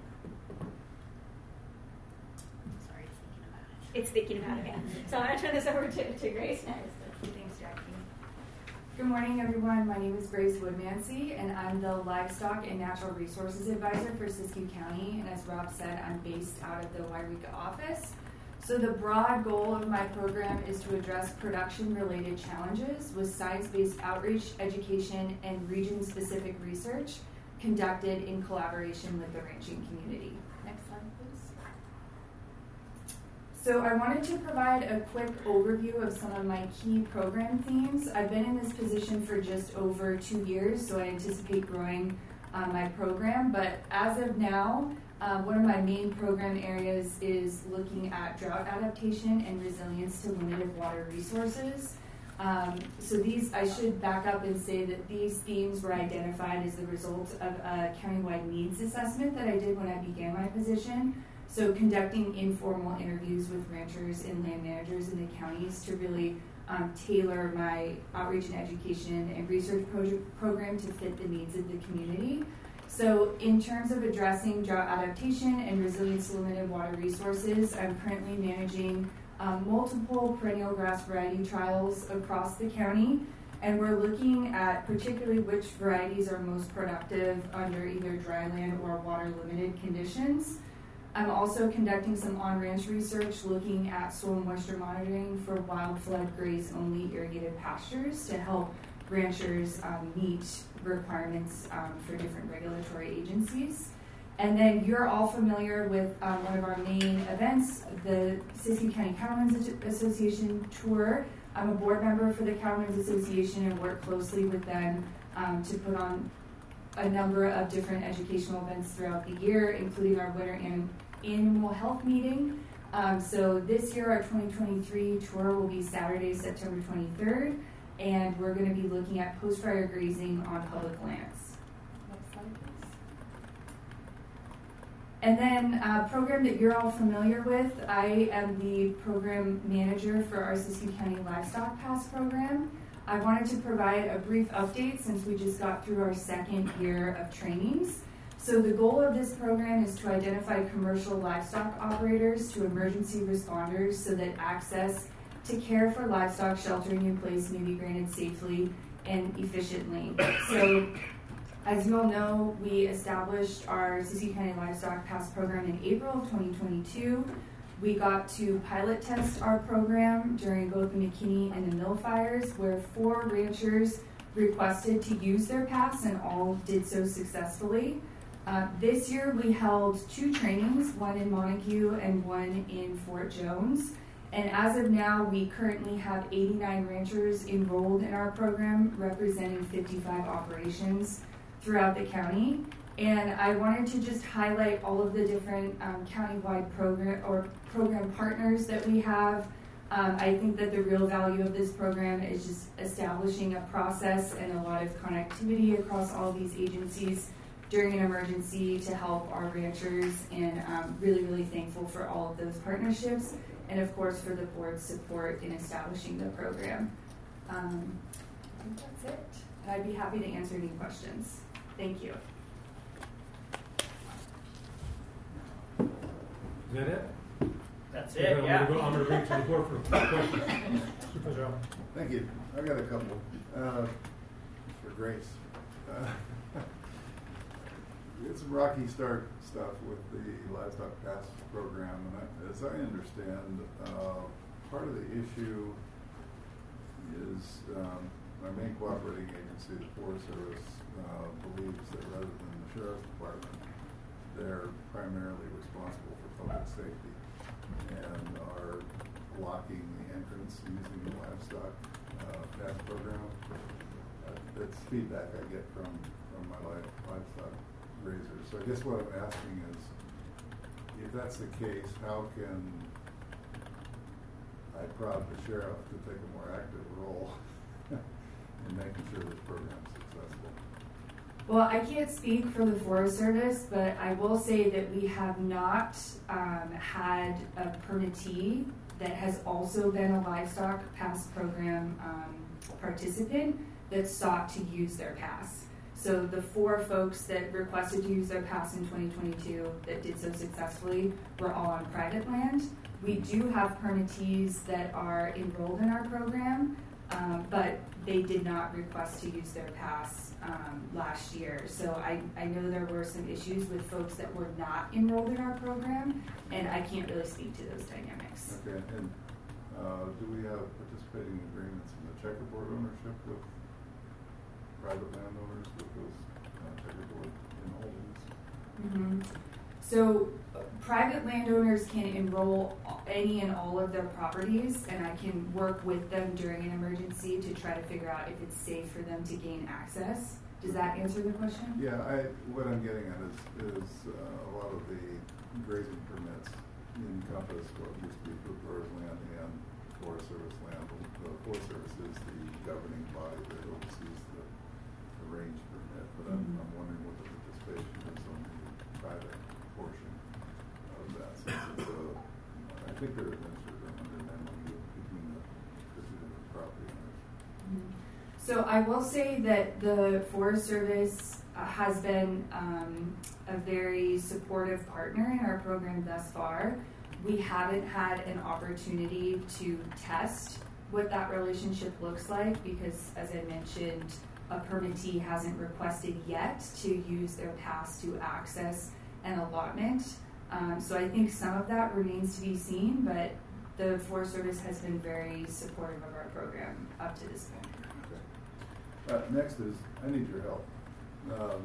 It's thinking about it, yeah. So I'm going to turn this over to, to Grace next.
Thanks, Jackie. Good morning, everyone. My name is Grace Woodmansey, and I'm the Livestock and Natural Resources Advisor for Siskiyou County. And as Rob said, I'm based out of the Wairika office. So the broad goal of my program is to address production-related challenges with science-based outreach, education, and region-specific research conducted in collaboration with the ranching community. Next slide, please. So I wanted to provide a quick overview of some of my key program themes. I've been in this position for just over two years, so I anticipate growing uh, my program. But as of now, uh, one of my main program areas is looking at drought adaptation and resilience to limited water resources. Um, so these, I should back up and say that these themes were identified as the result of a countywide needs assessment that I did when I began my position. So conducting informal interviews with ranchers and land managers in the counties to really um, tailor my outreach and education and research pro- program to fit the needs of the community. So in terms of addressing drought adaptation and resilience to limited water resources, I'm currently managing um, multiple perennial grass variety trials across the county, and we're looking at particularly which varieties are most productive under either dryland or water limited conditions. I'm also conducting some on-ranch research looking at soil moisture monitoring for wild flood graze only irrigated pastures to help ranchers um, meet requirements um, for different regulatory agencies. And then you're all familiar with um, one of our main events, the Siskiyou County Cattlemen's Association Tour. I'm a board member for the Cattlemen's Association and work closely with them um, to put on a number of different educational events throughout the year, including our winter anim- animal health meeting. Um, so this year, our twenty twenty-three tour will be Saturday, September twenty-third, and we're going to be looking at post-fire grazing on public lands. Next slide, please. And then a program that you're all familiar with, I am the program manager for our Siskiyou County Livestock Pass program. I wanted to provide a brief update since we just got through our second year of trainings. So the goal of this program is to identify commercial livestock operators to emergency responders so that access to care for livestock sheltering in place may be granted safely and efficiently. So as you all know, we established our Siskiyou County Livestock Pass program in April of twenty twenty-two. We got to pilot test our program during both the McKinney and the Mill fires, where four ranchers requested to use their pass and all did so successfully. Uh, this year we held two trainings, one in Montague and one in Fort Jones. And as of now, we currently have eighty-nine ranchers enrolled in our program, representing fifty-five operations throughout the county. And I wanted to just highlight all of the different um, countywide program or program partners that we have. Um, I think that the real value of this program is just establishing a process and a lot of connectivity across all these agencies during an emergency to help our ranchers, and um, really, really thankful for all of those partnerships, and of course for the board's support in establishing the program. Um, I think that's it. And I'd be happy to answer any questions. Thank you.
Is that it?
That's
Okay,
it,
I'm
yeah.
Gonna go, I'm going to bring it to the board for questions. Supervisor Allen.
Thank you. I got a couple. Uh, for Grace. Uh, it's a rocky start stuff with the Livestock Pass program, and I, as I understand, uh, part of the issue is um, our main cooperating agency, the Forest Service, uh, believes that rather than the Sheriff's Department, they're primarily responsible for public safety and are blocking the entrance using the Livestock uh, Pass program. Uh, that's feedback I get from, from my li- livestock raisers. So I guess what I'm asking is, if that's the case, how can I prod the sheriff to take a more active role in making sure this program's successful?
Well, I can't speak for the Forest Service, but I will say that we have not um, had a permittee that has also been a Livestock Pass program um, participant that sought to use their pass. So the four folks that requested to use their pass in twenty twenty-two that did so successfully were all on private land. We do have permittees that are enrolled in our program, um, but they did not request to use their pass um, last year. So I, I know there were some issues with folks that were not enrolled in our program, and I can't really speak to those dynamics.
Okay, and uh, do we have participating agreements in the checkerboard ownership with private landowners with those uh, checkerboard in holdings?
Mm-hmm. So uh, private landowners can enroll any and all of their properties, and I can work with them during an emergency to try to figure out if it's safe for them to gain access. Does that answer the question?
Yeah, I, what I'm getting at is, is uh, a lot of the grazing permits encompass what used to be Fruit Growers land and Forest Service land. The Forest Service is the governing body that oversees the, the range permit, but I'm,
Mm-hmm.
I'm wondering what the participation is on the private portion of that. Since it's a, I think they're administered under an M O U between the, the two different property owners.
Mm-hmm. So I will say that the Forest Service uh, has been um, a very supportive partner in our program thus far. We haven't had an opportunity to test what that relationship looks like because, as I mentioned, a permittee hasn't requested yet to use their pass to access an allotment. Um, so I think some of that remains to be seen, but the Forest Service has been very supportive of our program up to this point.
Uh, next is, I need your help. Um,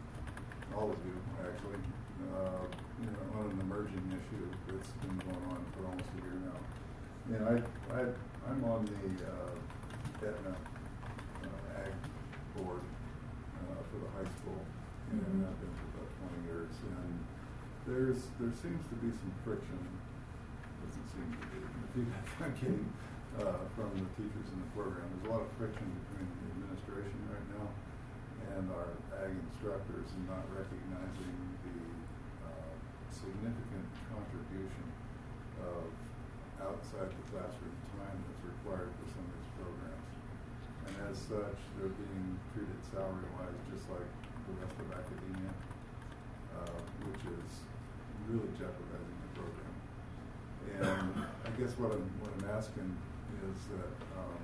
all of you, actually. Uh, you know, on an emerging issue that's been going on for almost a year now. And I, I, I'm on the uh, Aetna uh, Ag Board uh, for the high school, and
Mm-hmm.
I've been for about twenty years. And there's, there seems to be some friction. Doesn't seem to be. The feedback I'm getting uh, from the teachers in the program. There's a lot of friction between the administration right now and our ag instructors, and not recognizing the uh, significant contribution of outside the classroom time that's required for some of these programs. And as such, they're being treated salary-wise just like the rest of academia, uh, which is really jeopardizing the program. And I guess what I'm, what I'm asking is that um,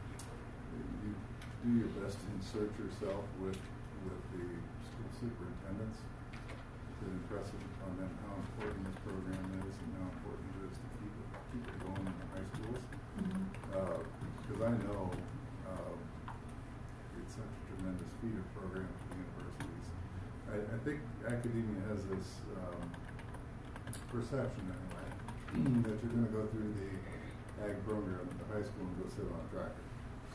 you do your best to insert yourself with with the school superintendents to impress upon them how important this program is and how important it is to keep it keep it going in the high schools. Because mm-hmm. uh, I know uh, it's such a tremendous feeder program for the universities. I, I think academia has this um, perception anyway that you're going to go through the ag program at the high school and go sit on a tractor.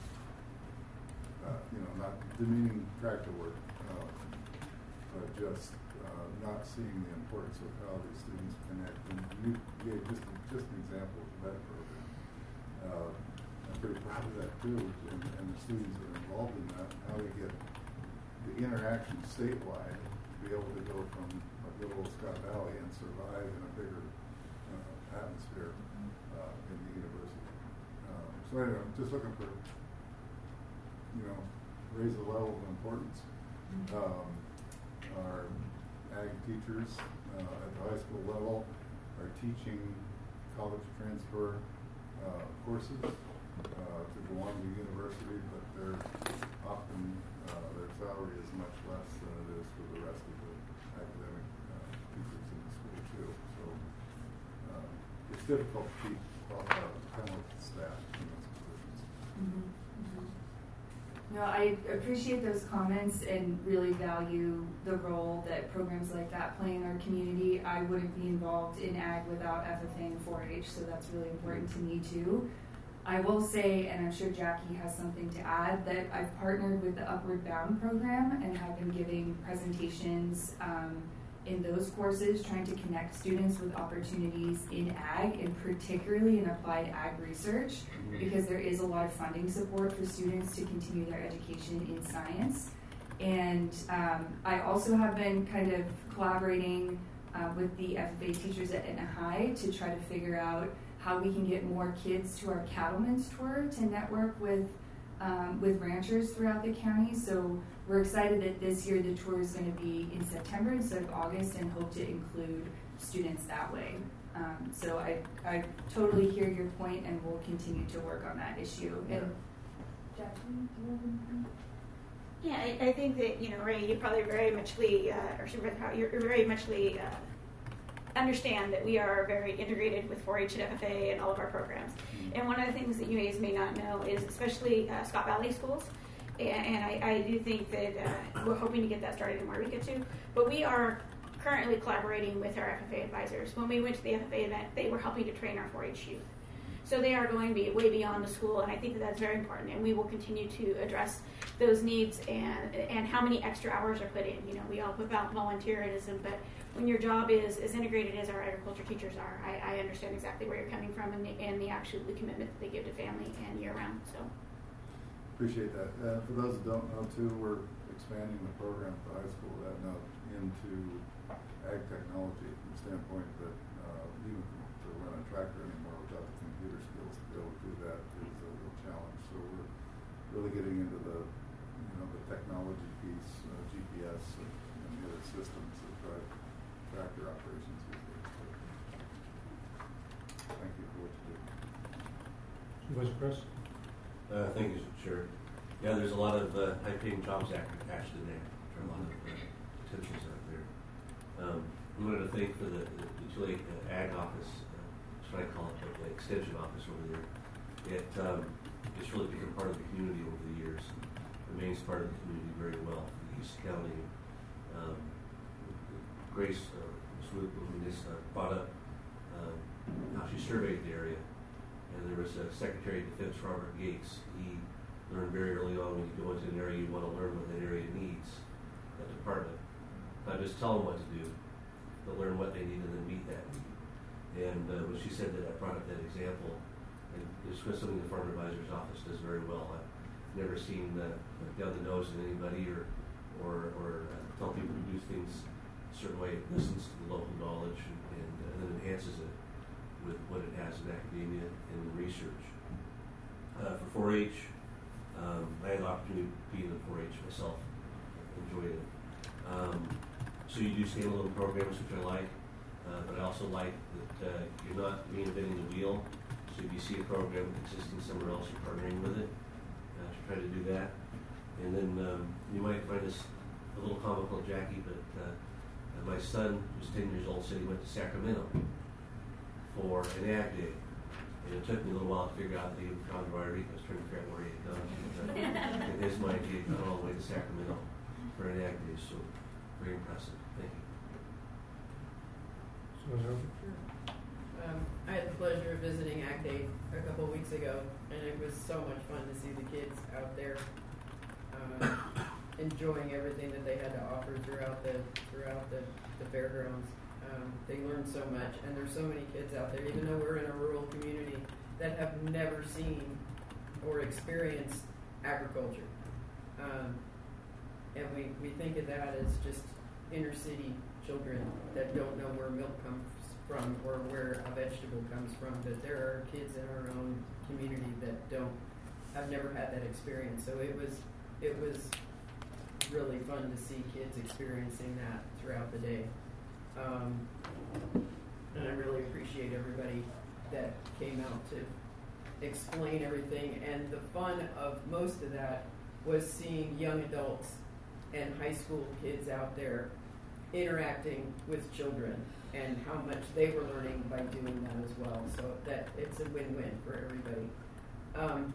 Uh, you know, not demeaning tractor work, uh, but just uh, not seeing the importance of how these students connect. And you gave just, just an example of that program. Uh, I'm pretty proud of that too, and, and the students that are involved in that, how they get the interaction statewide to be able to go from a good old Scott Valley and survive in a bigger uh, atmosphere uh, in the university. Um, so anyway, I'm just looking for, you know, raise the level of importance. Um, our ag teachers uh, at the high school level are teaching college transfer uh, courses uh, to go on to university, but they're often, uh, their salary is much less than it is for the rest of the academic uh, teachers in the school too. So uh, it's difficult to keep uh, talented staff in those positions.
Mm-hmm. Mm-hmm. No, I appreciate those comments and really value the role that programs like that play in our community. I wouldn't be involved in ag without F F A and four H, so that's really important to me too. I will say, and I'm sure Jackie has something to add, that I've partnered with the Upward Bound program and have been giving presentations um, in those courses, trying to connect students with opportunities in ag, and particularly in applied ag research, because there is a lot of funding support for students to continue their education in science. And um, I also have been kind of collaborating uh, with the F F A teachers at Etna High to try to figure out how we can get more kids to our Cattlemen's Tour to network with um, with ranchers throughout the county. So we're excited that this year the tour is going to be in September instead of August, and hope to include students that way. Um, so I, I totally hear your point, and we'll continue to work on that issue.
Yeah.
And Jackie, do you have anything?
Yeah, I, I think that, you know, Ray, you probably very muchly, uh, or you're, you're very muchly uh, understand that we are very integrated with four H and F F A and all of our programs. And one of the things that you guys may not know is especially uh, Scott Valley schools, and, and I, I do think that uh, we're hoping to get that started in Wairika too, but we are currently collaborating with our F F A advisors. When we went to the F F A event, they were helping to train our four H youth. So they are going to be way beyond the school, and I think that that's very important, and we will continue to address those needs and and how many extra hours are put in. You know, we all put about volunteerism, but when your job is as integrated as our agriculture teachers are, I, I understand exactly where you're coming from and the, and the actual the commitment that they give to family and year round. So
appreciate that. Uh, for those that don't know too, we're expanding the program at the high school that now into ag technology from the standpoint that uh, even to run a tractor anymore without the computer skills to be able to do that is a real challenge. So we're really getting into the you know the technology piece, uh, G P S and, and the other systems that drive tractor operations these days. So thank you for what you do.
Supervisor Press?
Uh, thank you, Chair. Yeah, there's a lot of uh, high-paying jobs actually there. There are a lot of uh, potentials out there. Um, we wanted to thank for the, the, the Tulane uh, Ag Office, uh, that's what I call it, the Extension Office over there. It, um, it's really become part of the community over the years. It remains part of the community very well. The East County, um, Grace uh, uh, brought up uh, how she surveyed the area. And there was a Secretary of Defense, Robert Gates. He learned very early on when you go into an area, you want to learn what that area needs, that department. Not just tell them what to do, but learn what they need and then meet that need. And uh, when she said that, I brought up that example, and it's something the Farm Advisor's Office does very well. I've never seen uh, down the nose in anybody or or, or uh, tell people to do things a certain way. It listens to the local knowledge and, and, uh, and then enhances it with what it has in academia and in research. Uh, for four H, um, I had the opportunity to be in the four H myself. I enjoyed it. Um, so you do standalone programs, which I like, uh, but I also like that uh, you're not reinventing the wheel. So if you see a program existing somewhere else, you're partnering with it uh, to try to do that. And then um, you might find this a little comical, Jackie, but uh, my son, who's ten years old, said he went to Sacramento for an ag day. And it took me a little while to figure out that he had gone to Wairika. I was trying to figure out where he had gone. But, uh, in his mind, he had gone all the way to Sacramento for an ag day. So very impressive. Thank you.
Supervisor Hofer?
Um, I had the pleasure of visiting Ag Day a couple of weeks ago, and it was so much fun to see the kids out there uh, enjoying everything that they had to offer throughout the throughout the, the fairgrounds. Um, they learned so much, and there's so many kids out there, even though we're in a rural community, that have never seen or experienced agriculture. Um, and we, we think of that as just inner city children that don't know where milk comes from or where a vegetable comes from, but there are kids in our own community that don't, have never had that experience. So it was, it was really fun to see kids experiencing that throughout the day. Um, and I really appreciate everybody that came out to explain everything. And the fun of most of that was seeing young adults and high school kids out there interacting with children and how much they were learning by doing that as well. So that it's a win-win for everybody. Um,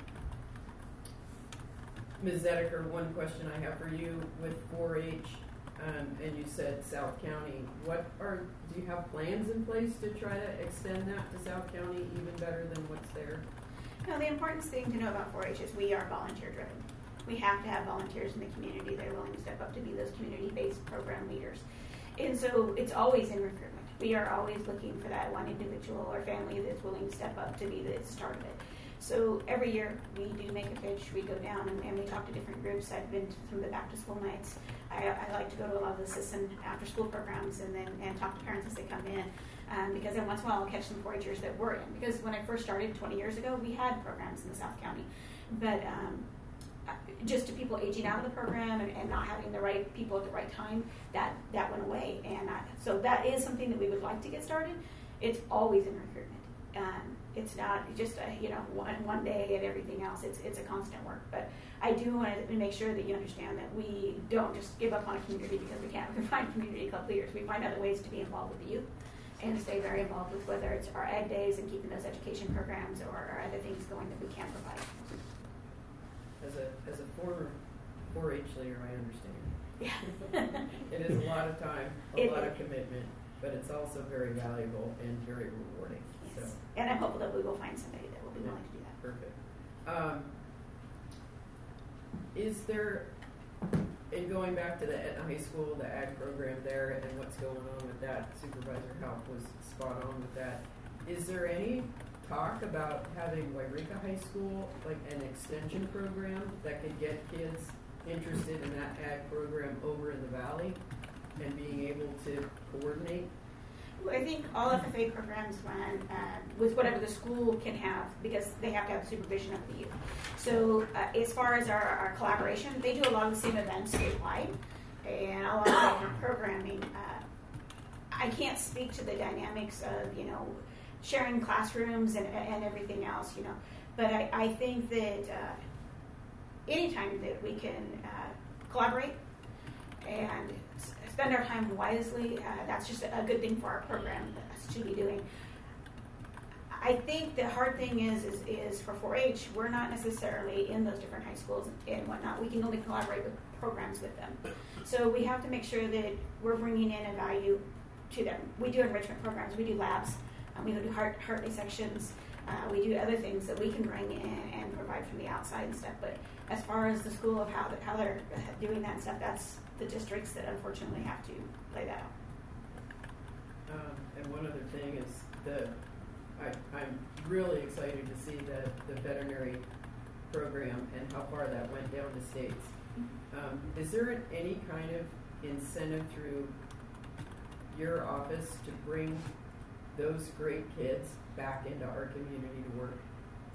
Miz Zediker, one question I have for you with four H, um, and you said South County. What are, do you have plans in place to try to extend that to South County even better than what's there?
No, the important thing to know about four H is we are volunteer driven. We have to have volunteers in the community that are willing to step up to be those community-based program leaders. And so it's always in recruitment. We are always looking for that one individual or family that's willing to step up to be the start of it. So every year we do make a pitch, we go down and, and we talk to different groups. I've been to some of the back to school nights. I, I like to go to a lot of the assistant after school programs and then and talk to parents as they come in. Um, because then once in a while I'll catch some four H'ers that were in. Because when I first started twenty years ago, we had programs in the South County. But um, just to people aging out of the program and, and not having the right people at the right time, that, that went away. And I, so that is something that we would like to get started. It's always in recruitment. Um, it's not just a, you know, one, one day and everything else. It's it's a constant work. But I do want to make sure that you understand that we don't just give up on a community because we can't find community club leaders. We find other ways to be involved with the youth and stay very involved with whether it's our ag days and keeping those education programs or, or other things going that we can provide.
As a as a former four H leader, I understand.
Yeah.
It is a lot of time, a
It
lot
is.
of commitment, but it's also very valuable and very rewarding.
Yes.
So.
And I'm hopeful that we will find somebody that will be willing to do that.
Perfect. Um, is there, in going back to the Etna High School, the ag program there, and what's going on with that, Supervisor Halp was spot on with that. Is there any talk about having Wairika High School, like an extension program that could get kids interested in that ag program over in the valley and being able to coordinate?
Well, I think all F F A programs run uh, with whatever the school can have because they have to have supervision of the youth. So uh, as far as our, our collaboration, they do a lot of the same events statewide and a lot of different programming. Uh, I can't speak to the dynamics of, you know, sharing classrooms and, and everything else, you know, but I, I think that uh, anytime that we can uh, collaborate and spend our time wisely, uh, that's just a good thing for our program to be doing. I think the hard thing is, is, is for four H, we're not necessarily in those different high schools and whatnot. We can only collaborate with programs with them. So we have to make sure that we're bringing in a value to them. We do enrichment programs, we do labs, um, we do heart, heart dissections, uh, we do other things that we can bring in and provide from the outside and stuff. But as far as the school of how, how they're doing that and stuff, that's the districts that unfortunately have to play that out.
Um, and one other thing is the, I, I'm really excited to see the, the veterinary program and how far that went down to states. Um, is there any kind of incentive through your office to bring those great kids back into our community to work?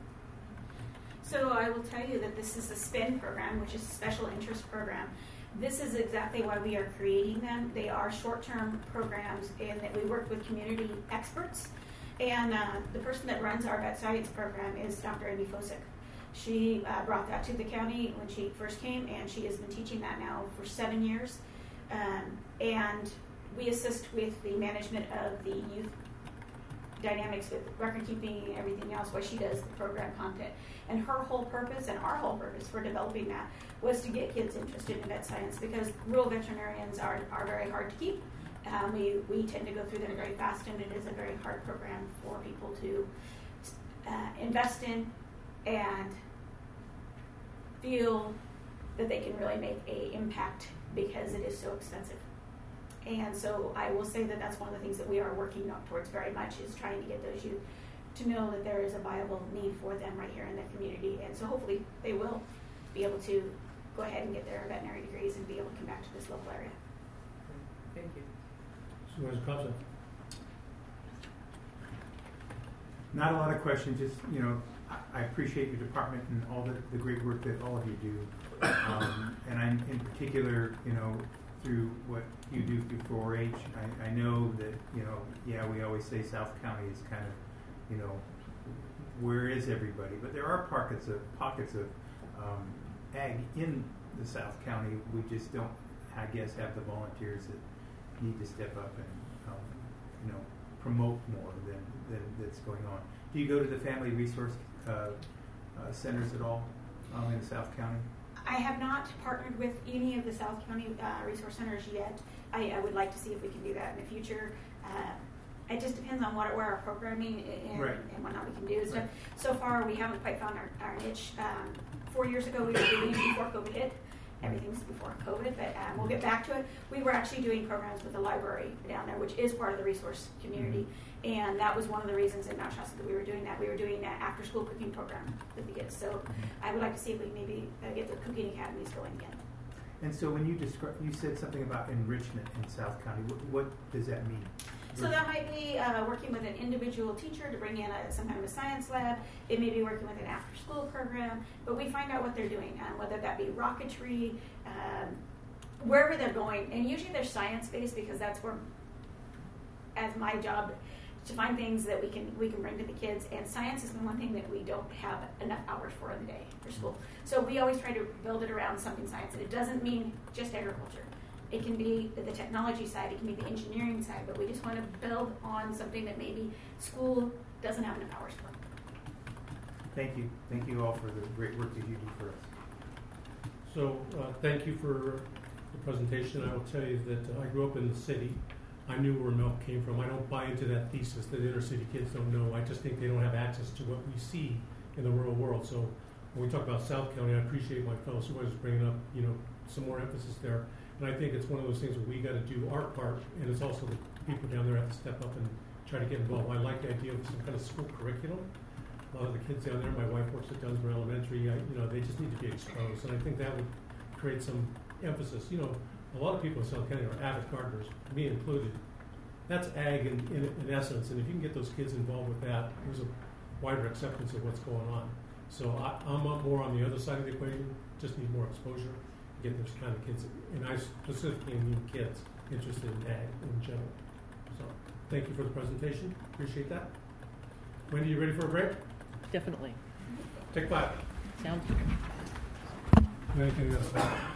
So I will tell you that this is the SPIN program, which is a special interest program. This is exactly why we are creating them. They are short-term programs in that we work with community experts. And uh, the person that runs our vet science program is Doctor Amy Fosick. She uh, brought that to the county when she first came, and she has been teaching that now for seven years. Um, and we assist with the management of the youth dynamics with record keeping and everything else while she does the program content. And her whole purpose and our whole purpose for developing that was to get kids interested in vet science because rural veterinarians are, are very hard to keep Um, we, we tend to go through them very fast, and it is a very hard program for people to uh, invest in and feel that they can really make a impact because it is so expensive. And so I will say that that's one of the things that we are working towards very much, is trying to get those youth to know that there is a viable need for them right here in the community. And so hopefully they will be able to go ahead and get their veterinary degrees and be able to come back to this local area.
Thank you.
Supervisor Copsa.
Not a lot of questions, just, you know, I, I appreciate your department and all the, the great work that all of you do. Um, and I'm in particular, you know, through what you do through four H, I, I know that, you know, yeah, we always say South County is kind of, you know, where is everybody? But there are pockets of pockets of um, ag in the South County. We just don't, I guess, have the volunteers that need to step up and, um, you know, promote more than, than that's going on. Do you go to the family resource uh, uh, centers at all um, in South County?
I have not partnered with any of the South County uh, resource centers yet. I, I would like to see if we can do that in the future. Uh, it just depends on what where our programming and,
right.
and whatnot we can do. So,
right.
so far, we haven't quite found our, our niche. Um, four years ago, we were doing it before COVID hit. Everything's before COVID, but um, we'll get back to it. We were actually doing programs with the library down there, which is part of the resource community. Mm-hmm. And that was one of the reasons in Mount Shasta that we were doing that. We were doing that after-school cooking program with the kids. So I would like to see if we maybe uh, get the cooking academies going again.
And so when you describe, you said something about enrichment in South County. What, what does that mean?
So that might be uh, working with an individual teacher to bring in a, some kind of a science lab. It may be working with an after-school program. But we find out what they're doing, um, whether that be rocketry, um, wherever they're going. And usually they're science-based because that's where, as my job, to find things that we can we can bring to the kids. And science is the one thing that we don't have enough hours for in the day for school. So we always try to build it around something science. And it doesn't mean just agriculture. It can be the technology side, it can be the engineering side, but we just want to build on something that maybe school doesn't have enough hours for.
Thank you. Thank you all for the great work that you do for us.
So uh, thank you for the presentation. I will tell you that uh, I grew up in the city. I knew where milk came from. I don't buy into that thesis that inner city kids don't know. I just think they don't have access to what we see in the rural world. So when we talk about South County, I appreciate my fellow supervisors bringing up, you know, some more emphasis there. And I think it's one of those things where we got to do our part, and it's also the people down there have to step up and try to get involved. I like the idea of some kind of school curriculum. A lot of the kids down there, my wife works at Dunsmore Elementary, I, you know, they just need to be exposed. And I think that would create some emphasis. You know, a lot of people in South County are avid gardeners, me included. That's ag in, in, in essence, and if you can get those kids involved with that, there's a wider acceptance of what's going on. So I, I'm up more on the other side of the equation, just need more exposure. Get those kind of kids, and I specifically mean kids interested in ag in general. So, thank you for the presentation. Appreciate that. Wendy, you ready for a break?
Definitely.
Take five.
Sounds good.
Anything else?